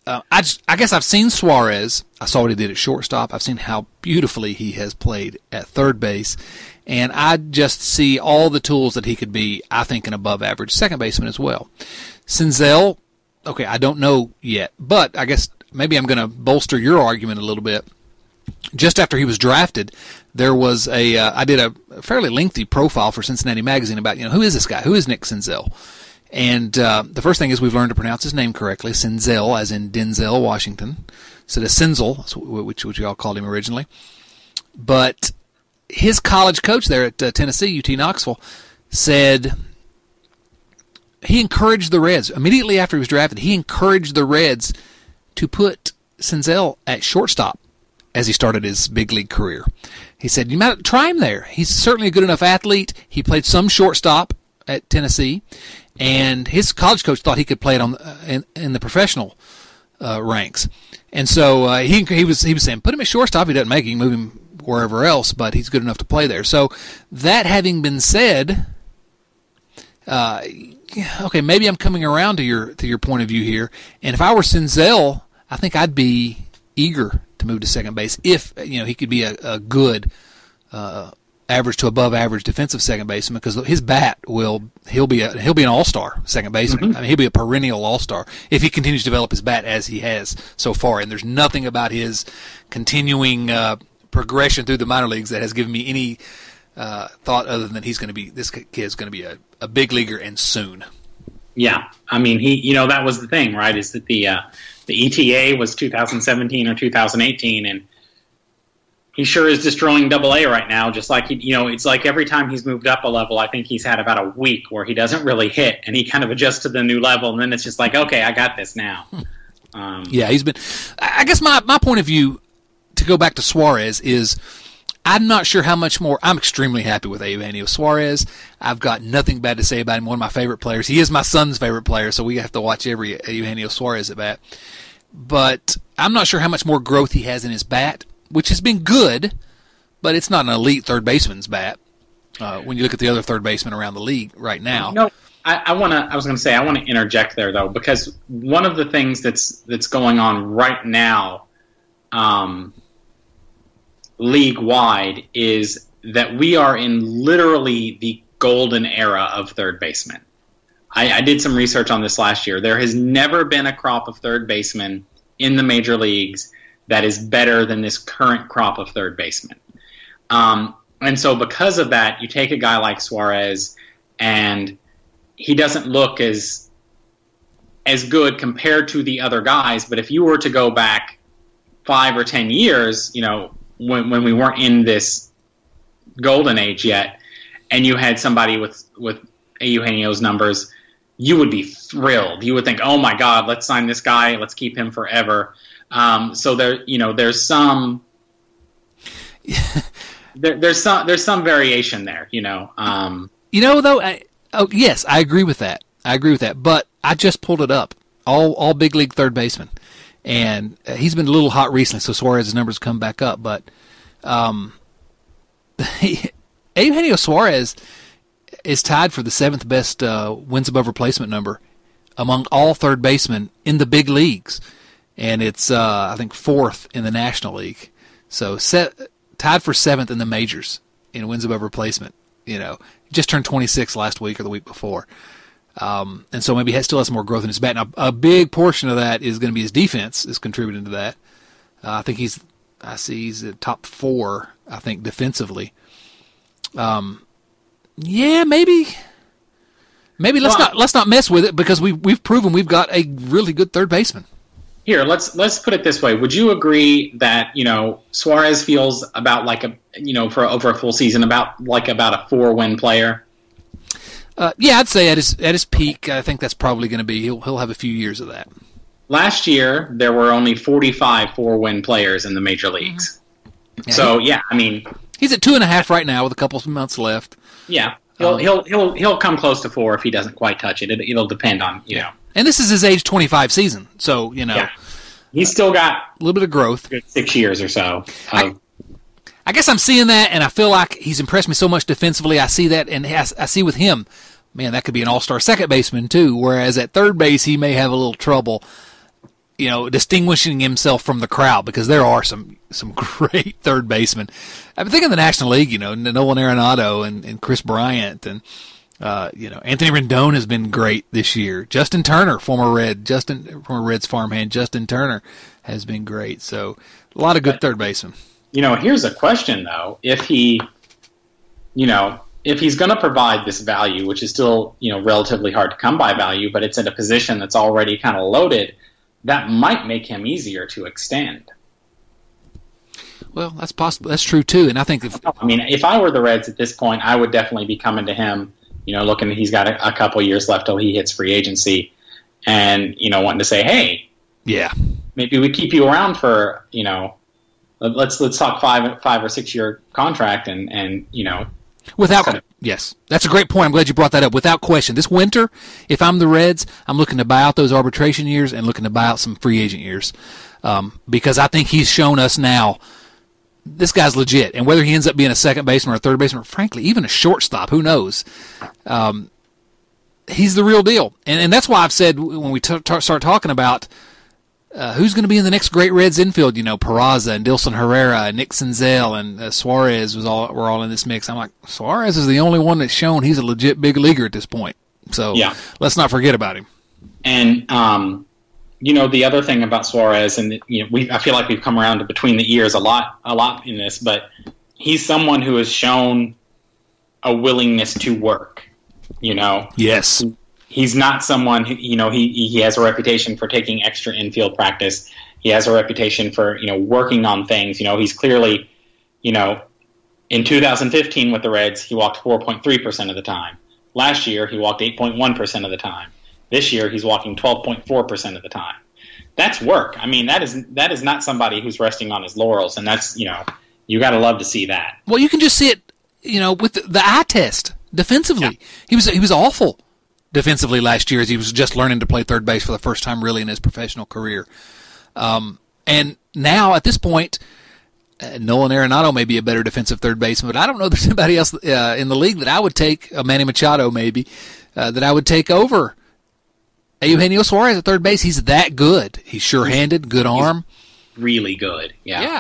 uh, I just, I guess I've seen Suarez. I saw what he did at shortstop. I've seen how beautifully he has played at third base, and I just see all the tools that he could be. I think an above-average second baseman as well. Senzel, okay, I don't know yet, but I guess maybe I'm going to bolster your argument a little bit. Just after he was drafted, there was a uh, I did a fairly lengthy profile for Cincinnati Magazine about, you know, who is this guy? Who is Nick Senzel? And uh, the first thing is we've learned to pronounce his name correctly, Senzel, as in Denzel Washington, instead of Senzel, which, which we all called him originally. But his college coach there at uh, Tennessee, U T Knoxville, said he encouraged the Reds, immediately after he was drafted, he encouraged the Reds to put Senzel at shortstop as he started his big league career. He said, you might try him there. He's certainly a good enough athlete. He played some shortstop at Tennessee, and his college coach thought he could play it on uh, in, in the professional uh, ranks. And so uh, he he was he was saying, put him at shortstop. He doesn't make it. You can move him wherever else, but he's good enough to play there. So that having been said, uh, okay, maybe I'm coming around to your to your point of view here. And if I were Senzel, I think I'd be eager to move to second base if, you know, he could be a, a good uh, average to above average defensive second baseman, because his bat will he'll be a he'll be an all-star second baseman. Mm-hmm. I mean, he'll be a perennial all-star if he continues to develop his bat as he has so far. And there's nothing about his continuing uh, progression through the minor leagues that has given me any uh, thought other than he's going to be this kid's going to be a, a big leaguer, and soon. Yeah, I mean, he you know that was the thing, right? Is that the uh, the E T A was two thousand seventeen or two thousand eighteen, and he sure is destroying Double A right now. Just like he, you know, it's like every time he's moved up a level, I think he's had about a week where he doesn't really hit, and he kind of adjusts to the new level, and then it's just like, okay, I got this now. Um, yeah, he's been. I guess my my point of view, to go back to Suarez, is I'm not sure how much more. I'm extremely happy with Eugenio Suarez. I've got nothing bad to say about him. One of my favorite players. He is my son's favorite player, so we have to watch every Eugenio Suarez at bat. But I'm not sure how much more growth he has in his bat, which has been good, but it's not an elite third baseman's bat uh, when you look at the other third basemen around the league right now. No, I, I want to. I was going to say I want to interject there though, because one of the things that's that's going on right now, um, league wide, is that we are in literally the golden era of third basemen. I, I did some research on this last year. There has never been a crop of third basemen in the major leagues that is better than this current crop of third basemen. Um, and so because of that, you take a guy like Suarez, and he doesn't look as as good compared to the other guys. But if you were to go back five or ten years, you know, when when we weren't in this golden age yet, and you had somebody with, with Eugenio's numbers, you would be thrilled. You would think, oh my God, let's sign this guy, let's keep him forever. Um, so there, you know, there's some, there, there's some, there's some variation there, you know. Um, you know, though, I, oh yes, I agree with that. I agree with that. But I just pulled it up, all all big league third baseman, and he's been a little hot recently, so Suarez's numbers come back up. But um, Eugenio Suarez is tied for the seventh best uh, wins above replacement number among all third basemen in the big leagues. And it's, uh, I think, fourth in the National League. So set, tied for seventh in the majors in wins above replacement. You know, he just turned twenty-six last week or the week before. Um, and so maybe he still has more growth in his bat. Now, a big portion of that is going to be his defense is contributing to that. Uh, I think he's, I see he's at top four, I think, defensively. Um, yeah, maybe, maybe let's well, not let's not mess with it, because we we've proven we've got a really good third baseman. Here, let's let's put it this way. Would you agree that, you know, Suarez feels about like a, you know, for over a full season, about like about a four-win player? Uh, yeah, I'd say at his at his peak, I think that's probably going to be, he'll he'll have a few years of that. Last year, there were only forty-five four-win players in the major leagues. Mm-hmm. Yeah, so, yeah, I mean, he's at two and a half right now with a couple of months left. Yeah, he'll um, he'll he'll he'll come close to four if he doesn't quite touch it. it it'll depend on, you know. And this is his age twenty-five season, so, you know. Yeah. He's still got a little bit of growth. Six years or so. I, I guess I'm seeing that, and I feel like he's impressed me so much defensively. I see that, and I, I see with him, man, that could be an all-star second baseman too, whereas at third base he may have a little trouble. you know, distinguishing himself from the crowd, because there are some some great third basemen. I'm thinking of the National League, you know, Nolan Arenado and, and Chris Bryant, and uh, you know, Anthony Rendon has been great this year. Justin Turner, former Red, Justin former Reds farmhand, Justin Turner has been great. So a lot of good third basemen. You know, here's a question though: if he, you know, if he's going to provide this value, which is still, you know, relatively hard to come by value, but it's at a position that's already kind of loaded, that might make him easier to extend. Well, that's possible. That's true too. And I think if I mean, if I were the Reds at this point, I would definitely be coming to him, you know, looking, he's got a, a couple years left till he hits free agency, and, you know, wanting to say, hey, yeah, maybe we keep you around for, you know, let's let's talk five five or six year contract, and and you know, without kind of, yes, that's a great point. I'm glad you brought that up. Without question, this winter, if I'm the Reds, I'm looking to buy out those arbitration years and looking to buy out some free agent years, um, because I think he's shown us now this guy's legit. And whether he ends up being a second baseman or a third baseman, or frankly, even a shortstop, who knows? Um, he's the real deal. And and that's why I've said when we t- t- start talking about uh, who's going to be in the next great Reds infield, you know, Peraza and Dilson Herrera and Nick Senzel and uh, Suarez was all were all in this mix. I'm like, Suarez is the only one that's shown he's a legit big leaguer at this point. So yeah. Let's not forget about him. And um, you know, the other thing about Suarez, and you know, we I feel like we've come around to between the ears a lot, a lot in this, but he's someone who has shown a willingness to work. You know, yes, he's not someone who, you know, he he has a reputation for taking extra infield practice. He has a reputation for, you know, working on things. You know, he's clearly, you know, in two thousand fifteen with the Reds, he walked four point three percent of the time. Last year, he walked eight point one percent of the time. This year, he's walking twelve point four percent of the time. That's work. I mean, that is that is not somebody who's resting on his laurels, and that's, you know, you got to love to see that. Well, you can just see it, you know, with the, the eye test defensively. Yeah. He was he was awful defensively last year as he was just learning to play third base for the first time really in his professional career. Um, and now at this point, uh, Nolan Arenado may be a better defensive third baseman, but I don't know if there's anybody else uh, in the league that I would take, uh, Manny Machado maybe, uh, that I would take over Eugenio Suarez at third base. He's that good. He's sure-handed, good arm. He's really good. Yeah. Yeah.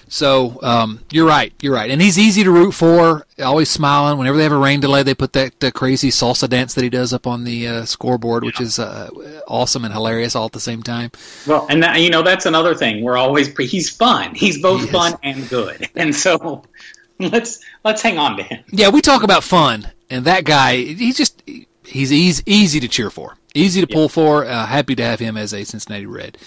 So um, you're right. You're right. And he's easy to root for, always smiling. Whenever they have a rain delay, they put that uh, crazy salsa dance that he does up on the uh, scoreboard, yeah. which is uh, awesome and hilarious all at the same time. Well, and that, you know, that's another thing. We're always pre- he's fun. He's both he fun and good. And so let's let's hang on to him. Yeah, we talk about fun, and that guy, he's just he's easy, easy to cheer for. Easy to pull yeah. for. Uh, happy to have him as a Cincinnati Red.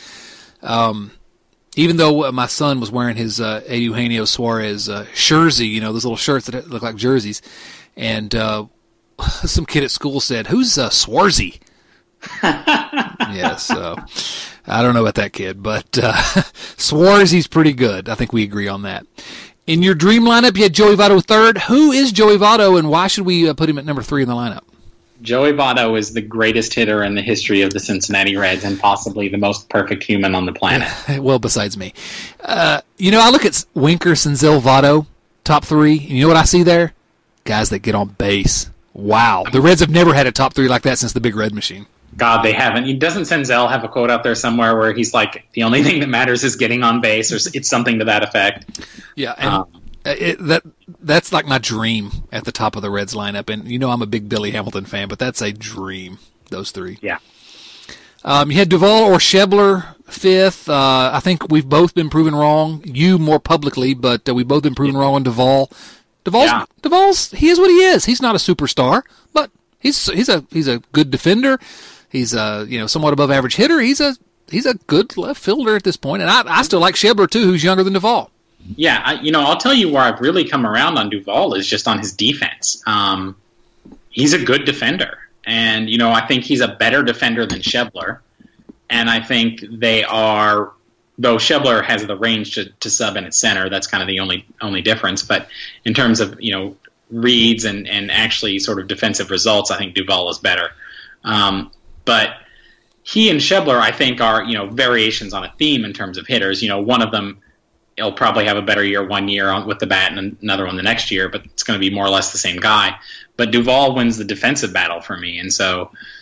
Um, even though my son was wearing his uh, Eugenio Suarez uh, jersey, you know, those little shirts that look like jerseys, and uh, some kid at school said, "Who's uh, Swarzy?" Yes, uh, I don't know about that kid, but uh, Swarzy's pretty good. I think we agree on that. In your dream lineup, you had Joey Votto third. Who is Joey Votto, and why should we uh, put him at number three in the lineup? Joey Votto is the greatest hitter in the history of the Cincinnati Reds and possibly the most perfect human on the planet. Well, besides me. Uh, you know, I look at Winker, Senzel, Votto, top three, and you know what I see there? Guys that get on base. Wow. The Reds have never had a top three like that since the Big Red Machine. God, they haven't. Doesn't Senzel have a quote out there somewhere where he's like, the only thing that matters is getting on base, or it's something to that effect? Yeah, and um, it, that that's like my dream at the top of the Reds lineup. And you know I'm a big Billy Hamilton fan, but that's a dream, those three. Yeah. Um, you had Duvall or Schebler fifth. Uh, I think we've both been proven wrong. You more publicly, but uh, we've both been proven yeah. wrong on Duvall. Duvall's, yeah. Duvall's he is what he is. He's not a superstar, but he's he's a he's a good defender. He's a you know somewhat above average hitter. He's a he's a good left fielder at this point, and I I still like Schebler too, who's younger than Duvall. Yeah, I, you know, I'll tell you where I've really come around on Duvall is just on his defense. Um, he's a good defender, and you know, I think he's a better defender than Schebler, and I think they are. Though Schebler has the range to, to sub in at center, that's kind of the only only difference. But in terms of you know reads and, and actually sort of defensive results, I think Duvall is better. Um, but he and Schebler, I think, are you know variations on a theme in terms of hitters. You know, one of them. He'll probably have a better year one year on, with the bat and another one the next year, but it's going to be more or less the same guy. But Duvall wins the defensive battle for me, and so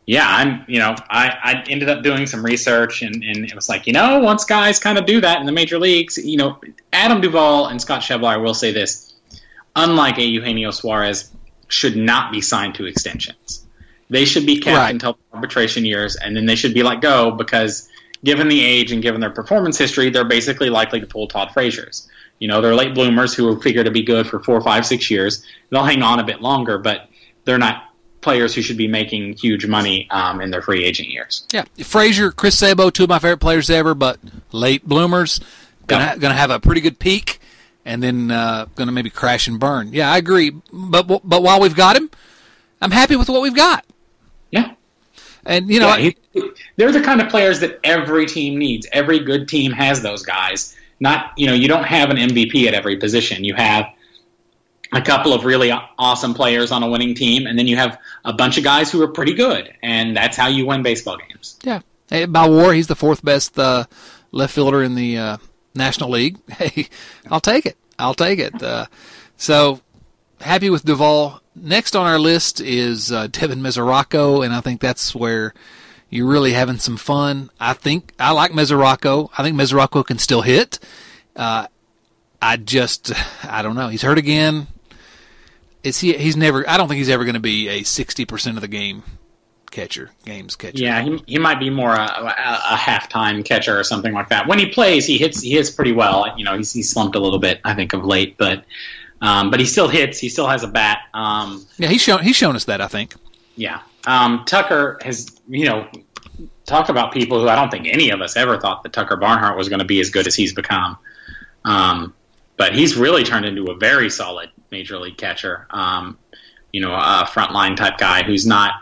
Yeah, I'm. You know, I, I ended up doing some research, and, and it was like, you know, once guys kind of do that in the major leagues, you know, Adam Duvall and Scott Schebler, I will say this, unlike a Eugenio Suarez, should not be signed to extensions. They should be kept right. until arbitration years, and then they should be let go because, given the age and given their performance history, they're basically likely to pull Todd Frazier's. You know, they're late bloomers who figure to be good for four, five, six years. They'll hang on a bit longer, but they're not players who should be making huge money um, in their free agent years. Yeah, Frazier, Chris Sabo, two of my favorite players ever, but late bloomers, gonna Yeah. gonna have a pretty good peak, and then uh, gonna maybe crash and burn. Yeah, I agree. But but while we've got him, I'm happy with what we've got. Yeah, and you know, yeah, he, they're the kind of players that every team needs. Every good team has those guys. Not you know, you don't have an M V P at every position. You have a couple of really awesome players on a winning team, and then you have a bunch of guys who are pretty good, and that's how you win baseball games. Yeah. Hey, by WAR, he's the fourth best uh, left fielder in the uh, National League. Hey, I'll take it. I'll take it. Uh, so, happy with Duvall. Next on our list is uh, Devin Mesoraco, and I think that's where you're really having some fun. I think I like Mesoraco. I think Mesoraco can still hit. Uh, I just, I don't know. He's hurt again. Is he? He's never. I don't think he's ever going to be a sixty percent of the game catcher. Games catcher. Yeah, he he might be more a, a, a halftime catcher or something like that. When he plays, he hits. He hits pretty well. You know, he's he's slumped a little bit, I think, of late, but um, but he still hits. He still has a bat. Um, yeah, he's shown he's shown us that, I think. Yeah, um, Tucker has. You know, talk about people who I don't think any of us ever thought that Tucker Barnhart was going to be as good as he's become. Um, but he's really turned into a very solid major league catcher. Um, you know, a frontline type guy who's not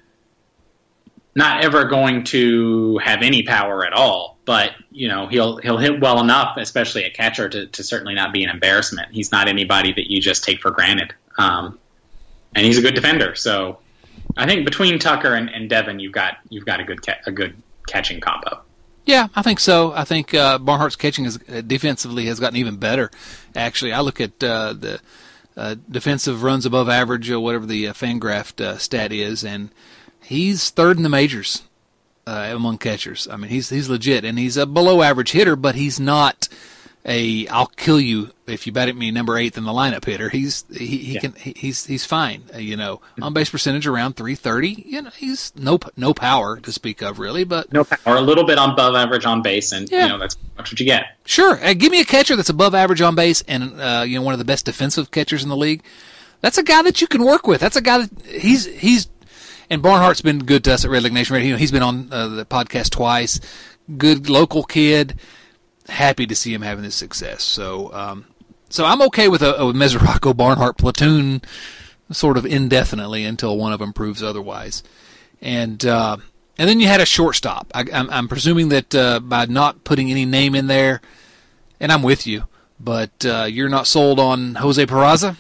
not ever going to have any power at all. But you know, he'll he'll hit well enough, especially at catcher, to, to certainly not be an embarrassment. He's not anybody that you just take for granted. Um, and he's a good defender. So I think between Tucker and, and Devin, you've got you've got a good ca- a good catching combo. Yeah, I think so. I think uh, Barnhart's catching is, uh, defensively has gotten even better. Actually, I look at uh, the uh, defensive runs above average, or whatever the uh, Fangraph uh, stat is, and he's third in the majors uh, among catchers. I mean, he's he's legit, and he's a below average hitter, but he's not a I'll kill you if you bat at me number eighth in the lineup hitter. He's he, he yeah. can he, he's he's fine. Uh, you know, on base percentage around three thirty. You know, he's no no power to speak of really, but no power, a little bit above average on base, and yeah. you know that's, that's what you get. Sure, uh, give me a catcher that's above average on base, and uh, you know one of the best defensive catchers in the league. That's a guy that you can work with. That's a guy that he's he's. And Barnhart's been good to us at Red Leg Nation Radio. He's been on uh, the podcast twice. Good local kid. Happy to see him having this success. So, um, so I'm okay with a, a Mesoraco Barnhart platoon, sort of indefinitely until one of them proves otherwise. And uh, and then you had a shortstop. I, I'm, I'm presuming that uh, by not putting any name in there, and I'm with you, but uh, you're not sold on Jose Peraza?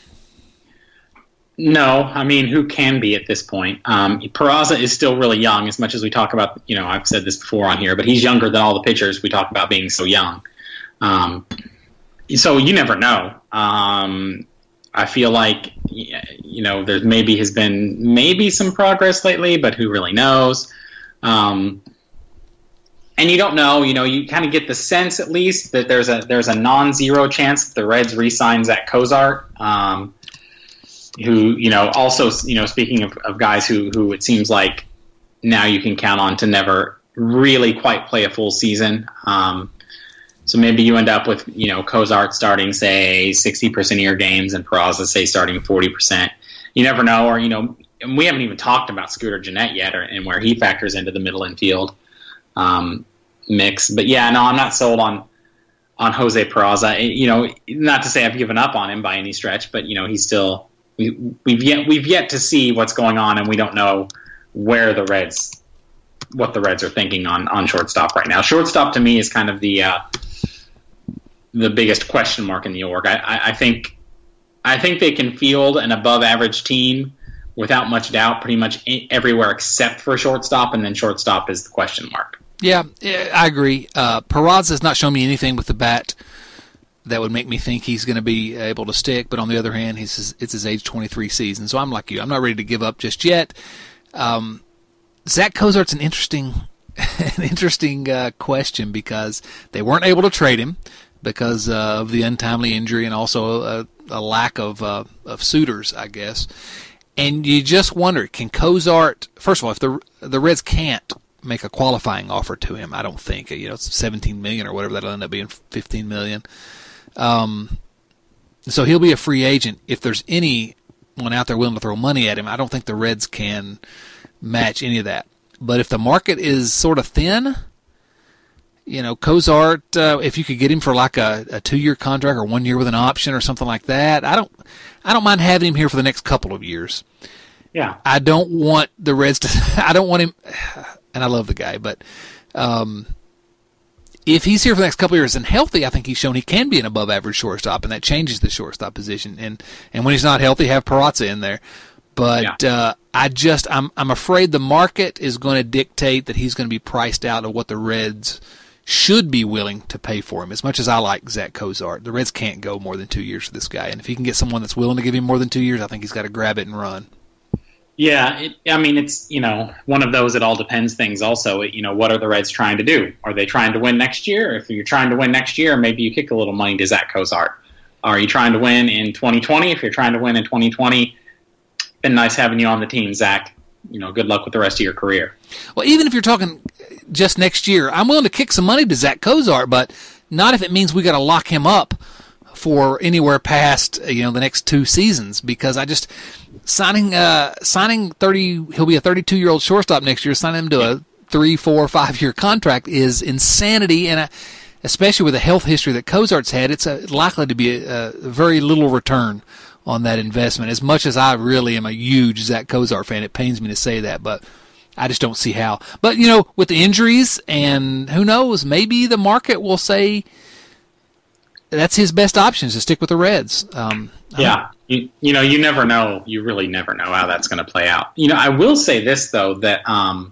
No, I mean, who can be at this point? Um, Peraza is still really young, as much as we talk about, you know, I've said this before on here, but he's younger than all the pitchers we talk about being so young. Um, so you never know. Um, I feel like, you know, there maybe has been maybe some progress lately, but who really knows? Um, and you don't know, you know, you kind of get the sense at least that there's a there's a non-zero chance that the Reds re-sign Zach Cozart. Um who, you know, also, you know, speaking of, of guys who, who it seems like now you can count on to never really quite play a full season. Um, so maybe you end up with, you know, Cozart starting, say, sixty percent of your games and Peraza, say, starting forty percent. You never know. Or, you know, and we haven't even talked about Scooter Gennett yet, or, and where he factors into the middle infield um, mix. But, yeah, no, I'm not sold on on Jose Peraza. You know, not to say I've given up on him by any stretch, but, you know, he's still... We, we've yet we've yet to see what's going on, and we don't know where the Reds, what the Reds are thinking on, on shortstop right now. Shortstop to me is kind of the uh, the biggest question mark in the org. I, I, I think I think they can field an above average team without much doubt, pretty much everywhere except for shortstop, and then shortstop is the question mark. Yeah, I agree. Uh, Peraza has not shown me anything with the bat that would make me think he's going to be able to stick. But on the other hand, he's it's his age twenty-three season. So I'm like you. I'm not ready to give up just yet. Um, Zach Cozart's an interesting, an interesting uh, question because they weren't able to trade him because uh, of the untimely injury and also a, a lack of uh, of suitors, I guess. And you just wonder, can Cozart? First of all, if the the Reds can't make a qualifying offer to him, I don't think you know it's seventeen million or whatever that'll end up being, fifteen million. Um, so he'll be a free agent. If there's anyone out there willing to throw money at him, I don't think the Reds can match any of that. But if the market is sort of thin, you know, Cozart, uh, if you could get him for like a, a two-year contract or one year with an option or something like that, I don't, I don't mind having him here for the next couple of years. Yeah, I don't want the Reds to. I don't want him, and I love the guy, but um, if he's here for the next couple of years and healthy, I think he's shown he can be an above-average shortstop, and that changes the shortstop position. And and when he's not healthy, have Peraza in there. But yeah. uh, I just, I'm, I'm afraid the market is going to dictate that he's going to be priced out of what the Reds should be willing to pay for him. As much as I like Zach Cozart, the Reds can't go more than two years for this guy. And if he can get someone that's willing to give him more than two years, I think he's got to grab it and run. Yeah, it, I mean, it's, you know, one of those it all depends things also. You know, what are the Reds trying to do? Are they trying to win next year? If you're trying to win next year, maybe you kick a little money to Zach Cozart. Are you trying to win in twenty twenty? If you're trying to win in twenty twenty, been nice having you on the team, Zach. You know, good luck with the rest of your career. Well, even if you're talking just next year, I'm willing to kick some money to Zach Cozart, but not if it means we got to lock him up for anywhere past you know the next two seasons. Because I just signing uh, signing thirty, he'll be a thirty-two year old shortstop next year. Signing him to a three, four, five year contract is insanity, and a, especially with the health history that Cozart's had, it's a, likely to be a, a very little return on that investment. As much as I really am a huge Zach Cozart fan, it pains me to say that, but I just don't see how. But, you know, with the injuries, and who knows, maybe the market will say that's his best option is to stick with the Reds. Um, yeah, you, you know, you never know. You really never know how that's going to play out. You know, I will say this, though, that, um,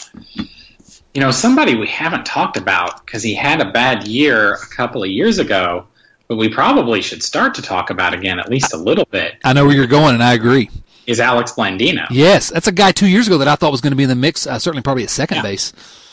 you know, somebody we haven't talked about because he had a bad year a couple of years ago, but we probably should start to talk about again at least a little bit. I know where you're going, and I agree. Is Alex Blandino. Yes, that's a guy two years ago that I thought was going to be in the mix, uh, certainly probably at second yeah. base.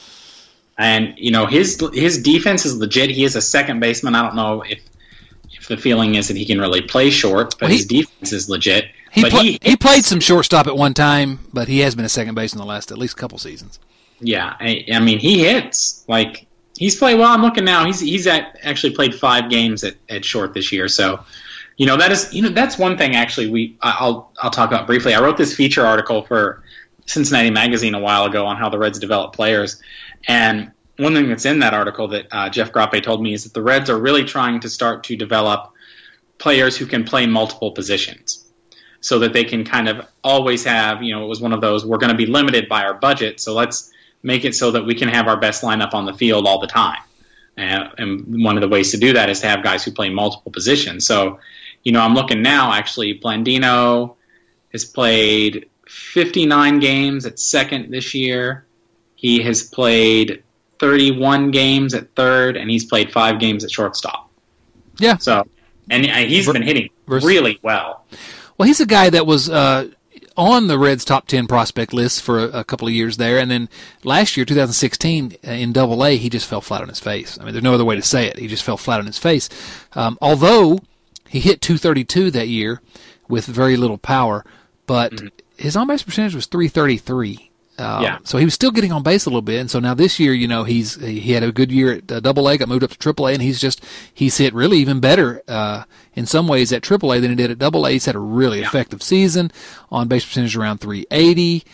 And, you know, his his defense is legit. He is a second baseman. I don't know if if the feeling is that he can really play short, but well, he, his defense is legit. He, but pl- he, he played some shortstop at one time, but he has been a second base in the last at least couple seasons. Yeah, I, I mean, he hits. Like, he's played well. I'm looking now. He's he's at, actually played five games at, at short this year, so... You know, that is, you know, that's one thing actually we I'll I'll talk about briefly. I wrote this feature article for Cincinnati Magazine a while ago on how the Reds develop players. And one thing that's in that article that uh, Jeff Grappe told me is that the Reds are really trying to start to develop players who can play multiple positions so that they can kind of always have, you know, it was one of those, we're going to be limited by our budget, so let's make it so that we can have our best lineup on the field all the time. And, and one of the ways to do that is to have guys who play multiple positions. So, you know, I'm looking now, actually, Blandino has played fifty-nine games at second this year. He has played thirty-one games at third, and he's played five games at shortstop. Yeah. So, and he's been hitting really well. Well, he's a guy that was uh, on the Reds' top ten prospect list for a, a couple of years there, and then last year, two thousand sixteen, uh, in Double A, he just fell flat on his face. I mean, there's no other way to say it. He just fell flat on his face. Um, although he hit two thirty-two that year with very little power, but mm-hmm. his on-base percentage was three thirty-three. Uh, yeah. So he was still getting on base a little bit, and so now this year, you know, he's he had a good year at uh, Double A, got moved up to Triple A, and he's just he's hit really even better uh, in some ways at Triple A than he did at Double A. He's had a really yeah. effective season, on-base percentage around three eighty.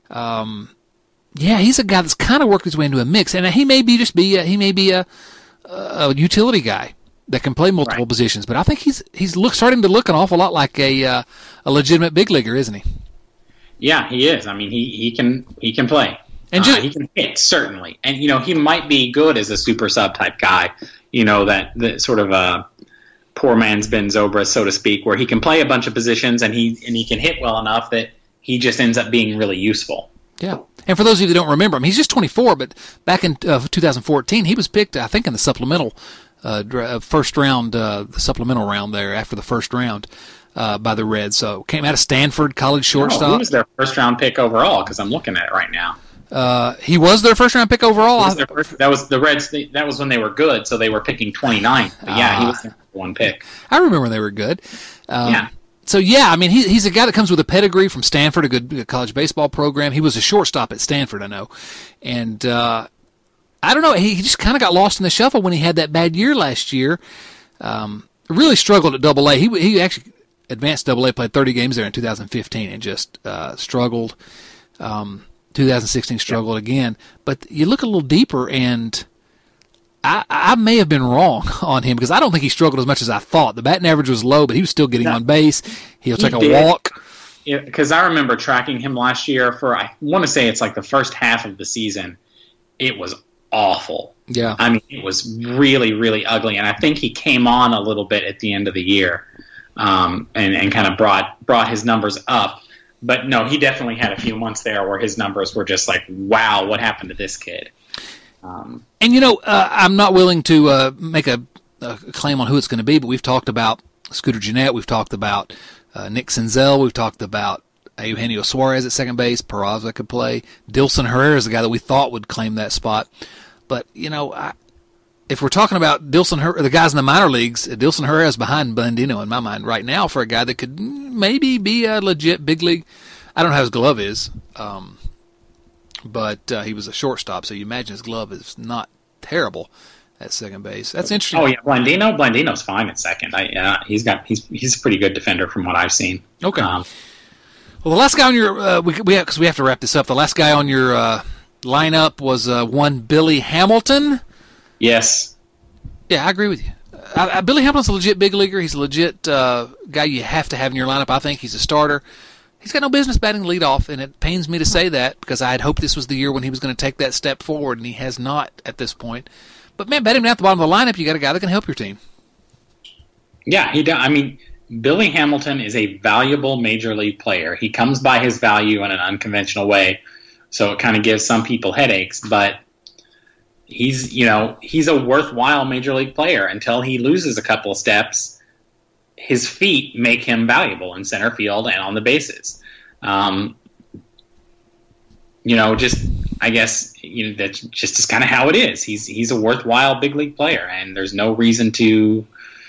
Um, yeah, he's a guy that's kind of worked his way into a mix, and he may be just be a, he may be a, a utility guy that can play multiple right. positions, but I think he's he's look starting to look an awful lot like a uh, a legitimate big leaguer, isn't he? Yeah, he is. I mean, he, he can he can play, and just, uh, he can hit certainly, and you know he might be good as a super sub type guy. You know that that sort of a poor man's Ben Zobrist, so to speak, where he can play a bunch of positions and he and he can hit well enough that he just ends up being really useful. Yeah. And for those of you that don't remember him, he's just twenty-four, but back in uh, two thousand fourteen, he was picked, I think, in the supplemental uh, first round, uh, the supplemental round there after the first round uh, by the Reds. So came out of Stanford, college shortstop. Oh, who was their first round pick overall? Because I'm looking at it right now. Uh, he was their first round pick overall. Was first, that was the Reds. That was when they were good, so they were picking twenty-ninth. But yeah, uh, he was their one pick. I remember they were good. Um, yeah. So yeah, I mean, he, he's a guy that comes with a pedigree from Stanford, a good, good college baseball program. He was a shortstop at Stanford, I know, and uh, I don't know. He, he just kind of got lost in the shuffle when he had that bad year last year. Um, really struggled at Double A. He he actually advanced Double A, played thirty games there in two thousand fifteen, and just uh, struggled. Um, two thousand sixteen struggled again, but you look a little deeper, and I, I may have been wrong on him because I don't think he struggled as much as I thought. The batting average was low, but he was still getting yeah. on base. He'll he take a did. walk. Yeah, because I remember tracking him last year for, I want to say it's like the first half of the season. It was awful. Yeah. I mean, it was really, really ugly, and I think he came on a little bit at the end of the year um, and, and kind of brought brought his numbers up. But no, he definitely had a few months there where his numbers were just like, wow, what happened to this kid? Um, and, you know, uh, I'm not willing to uh, make a, a claim on who it's going to be, but we've talked about Scooter Gennett. We've talked about uh, Nick Senzel. We've talked about Eugenio Suarez at second base. Peraza could play. Dilson Herrera is the guy that we thought would claim that spot. But, you know, I, if we're talking about Dilson Herrera, the guys in the minor leagues, Dilson Herrera is behind Blandino in my mind right now for a guy that could maybe be a legit big league. I don't know how his glove is, um, but uh, he was a shortstop, so you imagine his glove is not terrible at second base. That's interesting. Oh yeah, Blandino. Blandino's fine at second. I, uh, he's got he's he's a pretty good defender from what I've seen. Okay. Um, well, the last guy on your uh, we we because we have to wrap this up. The last guy on your uh, lineup was uh, one Billy Hamilton. Yes. Yeah, I agree with you. I, I, Billy Hamilton's a legit big leaguer. He's a legit uh, guy you have to have in your lineup. I think he's a starter. He's got no business batting leadoff, and it pains me to say that because I had hoped this was the year when he was going to take that step forward, and he has not at this point. But, man, bat him down at the bottom of the lineup. You got a guy that can help your team. Yeah, he does. I mean, Billy Hamilton is a valuable major league player. He comes by his value in an unconventional way, so it kind of gives some people headaches, but he's, you know, he's a worthwhile major league player until he loses a couple of steps. His feet make him valuable in center field and on the bases. Um, you know, just I guess you know that's just is kind of how it is. He's he's a worthwhile big league player, and there's no reason to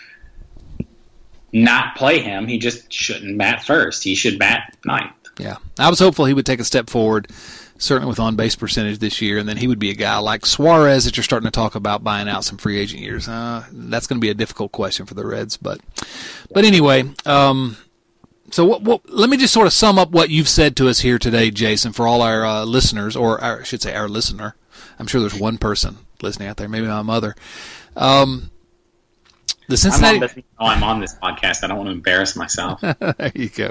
not play him. He just shouldn't bat first. He should bat ninth. Yeah, I was hopeful he would take a step forward, certainly with on-base percentage this year, and then he would be a guy like Suarez that you're starting to talk about buying out some free agent years. Uh, that's going to be a difficult question for the Reds, but but anyway, um, so what, what, let me just sort of sum up what you've said to us here today, Jason, for all our uh, listeners, or our, I should say our listener. I'm sure there's one person listening out there, maybe my mother. Um, the Cincinnati. I'm on, this, oh, I'm on this podcast. I don't want to embarrass myself. There you go.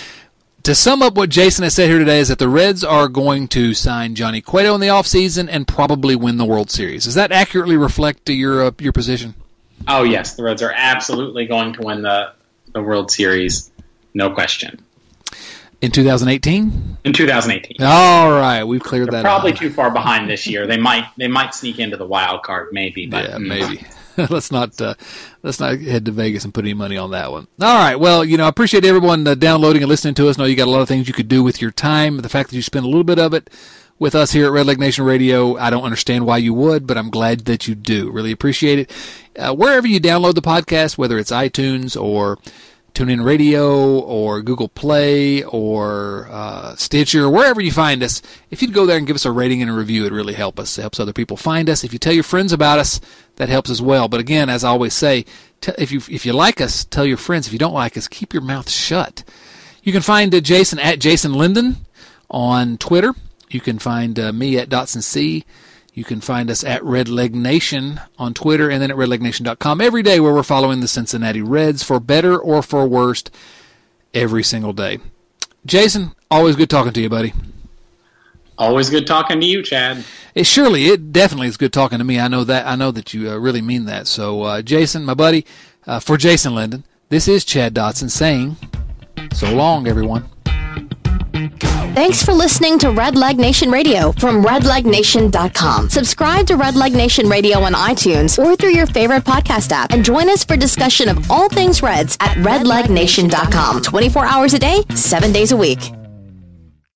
To sum up what Jason has said here today is that the Reds are going to sign Johnny Cueto in the offseason and probably win the World Series. Does that accurately reflect your uh, your position? Oh, yes. The Reds are absolutely going to win the, the World Series. No question. In two thousand eighteen? In two thousand eighteen. All right. We've cleared They're that probably out. too far behind this year. They might they might sneak into the wild card, maybe. But, yeah, maybe. let's not uh, let's not head to Vegas and put any money on that one. All right. Well, you know, I appreciate everyone uh, downloading and listening to us. I know you got a lot of things you could do with your time. The fact that you spend a little bit of it with us here at Red Leg Nation Radio, I don't understand why you would, but I'm glad that you do. Really appreciate it. Uh, wherever you download the podcast, whether it's iTunes or TuneIn Radio or Google Play or uh, Stitcher, wherever you find us, if you'd go there and give us a rating and a review, it'd really help us. It helps other people find us. If you tell your friends about us, that helps as well. But again, as I always say, t- if you if you like us, tell your friends. If you don't like us, keep your mouth shut. You can find uh, Jason at Jason Linden on Twitter. You can find uh, me at Dotson C. You can find us at Red Leg Nation on Twitter and then at red leg nation dot com every day, where we're following the Cincinnati Reds for better or for worse every single day. Jason, always good talking to you, buddy. Always good talking to you, Chad. It surely, it definitely is good talking to me. I know that. I know that you uh, really mean that. So, uh, Jason, my buddy, uh, for Jason Linden, this is Chad Dotson saying, so long, everyone. Thanks for listening to Red Leg Nation Radio from red leg nation dot com. Subscribe to Red Leg Nation Radio on iTunes or through your favorite podcast app, and join us for discussion of all things Reds at red leg nation dot com. twenty-four hours a day, seven days a week.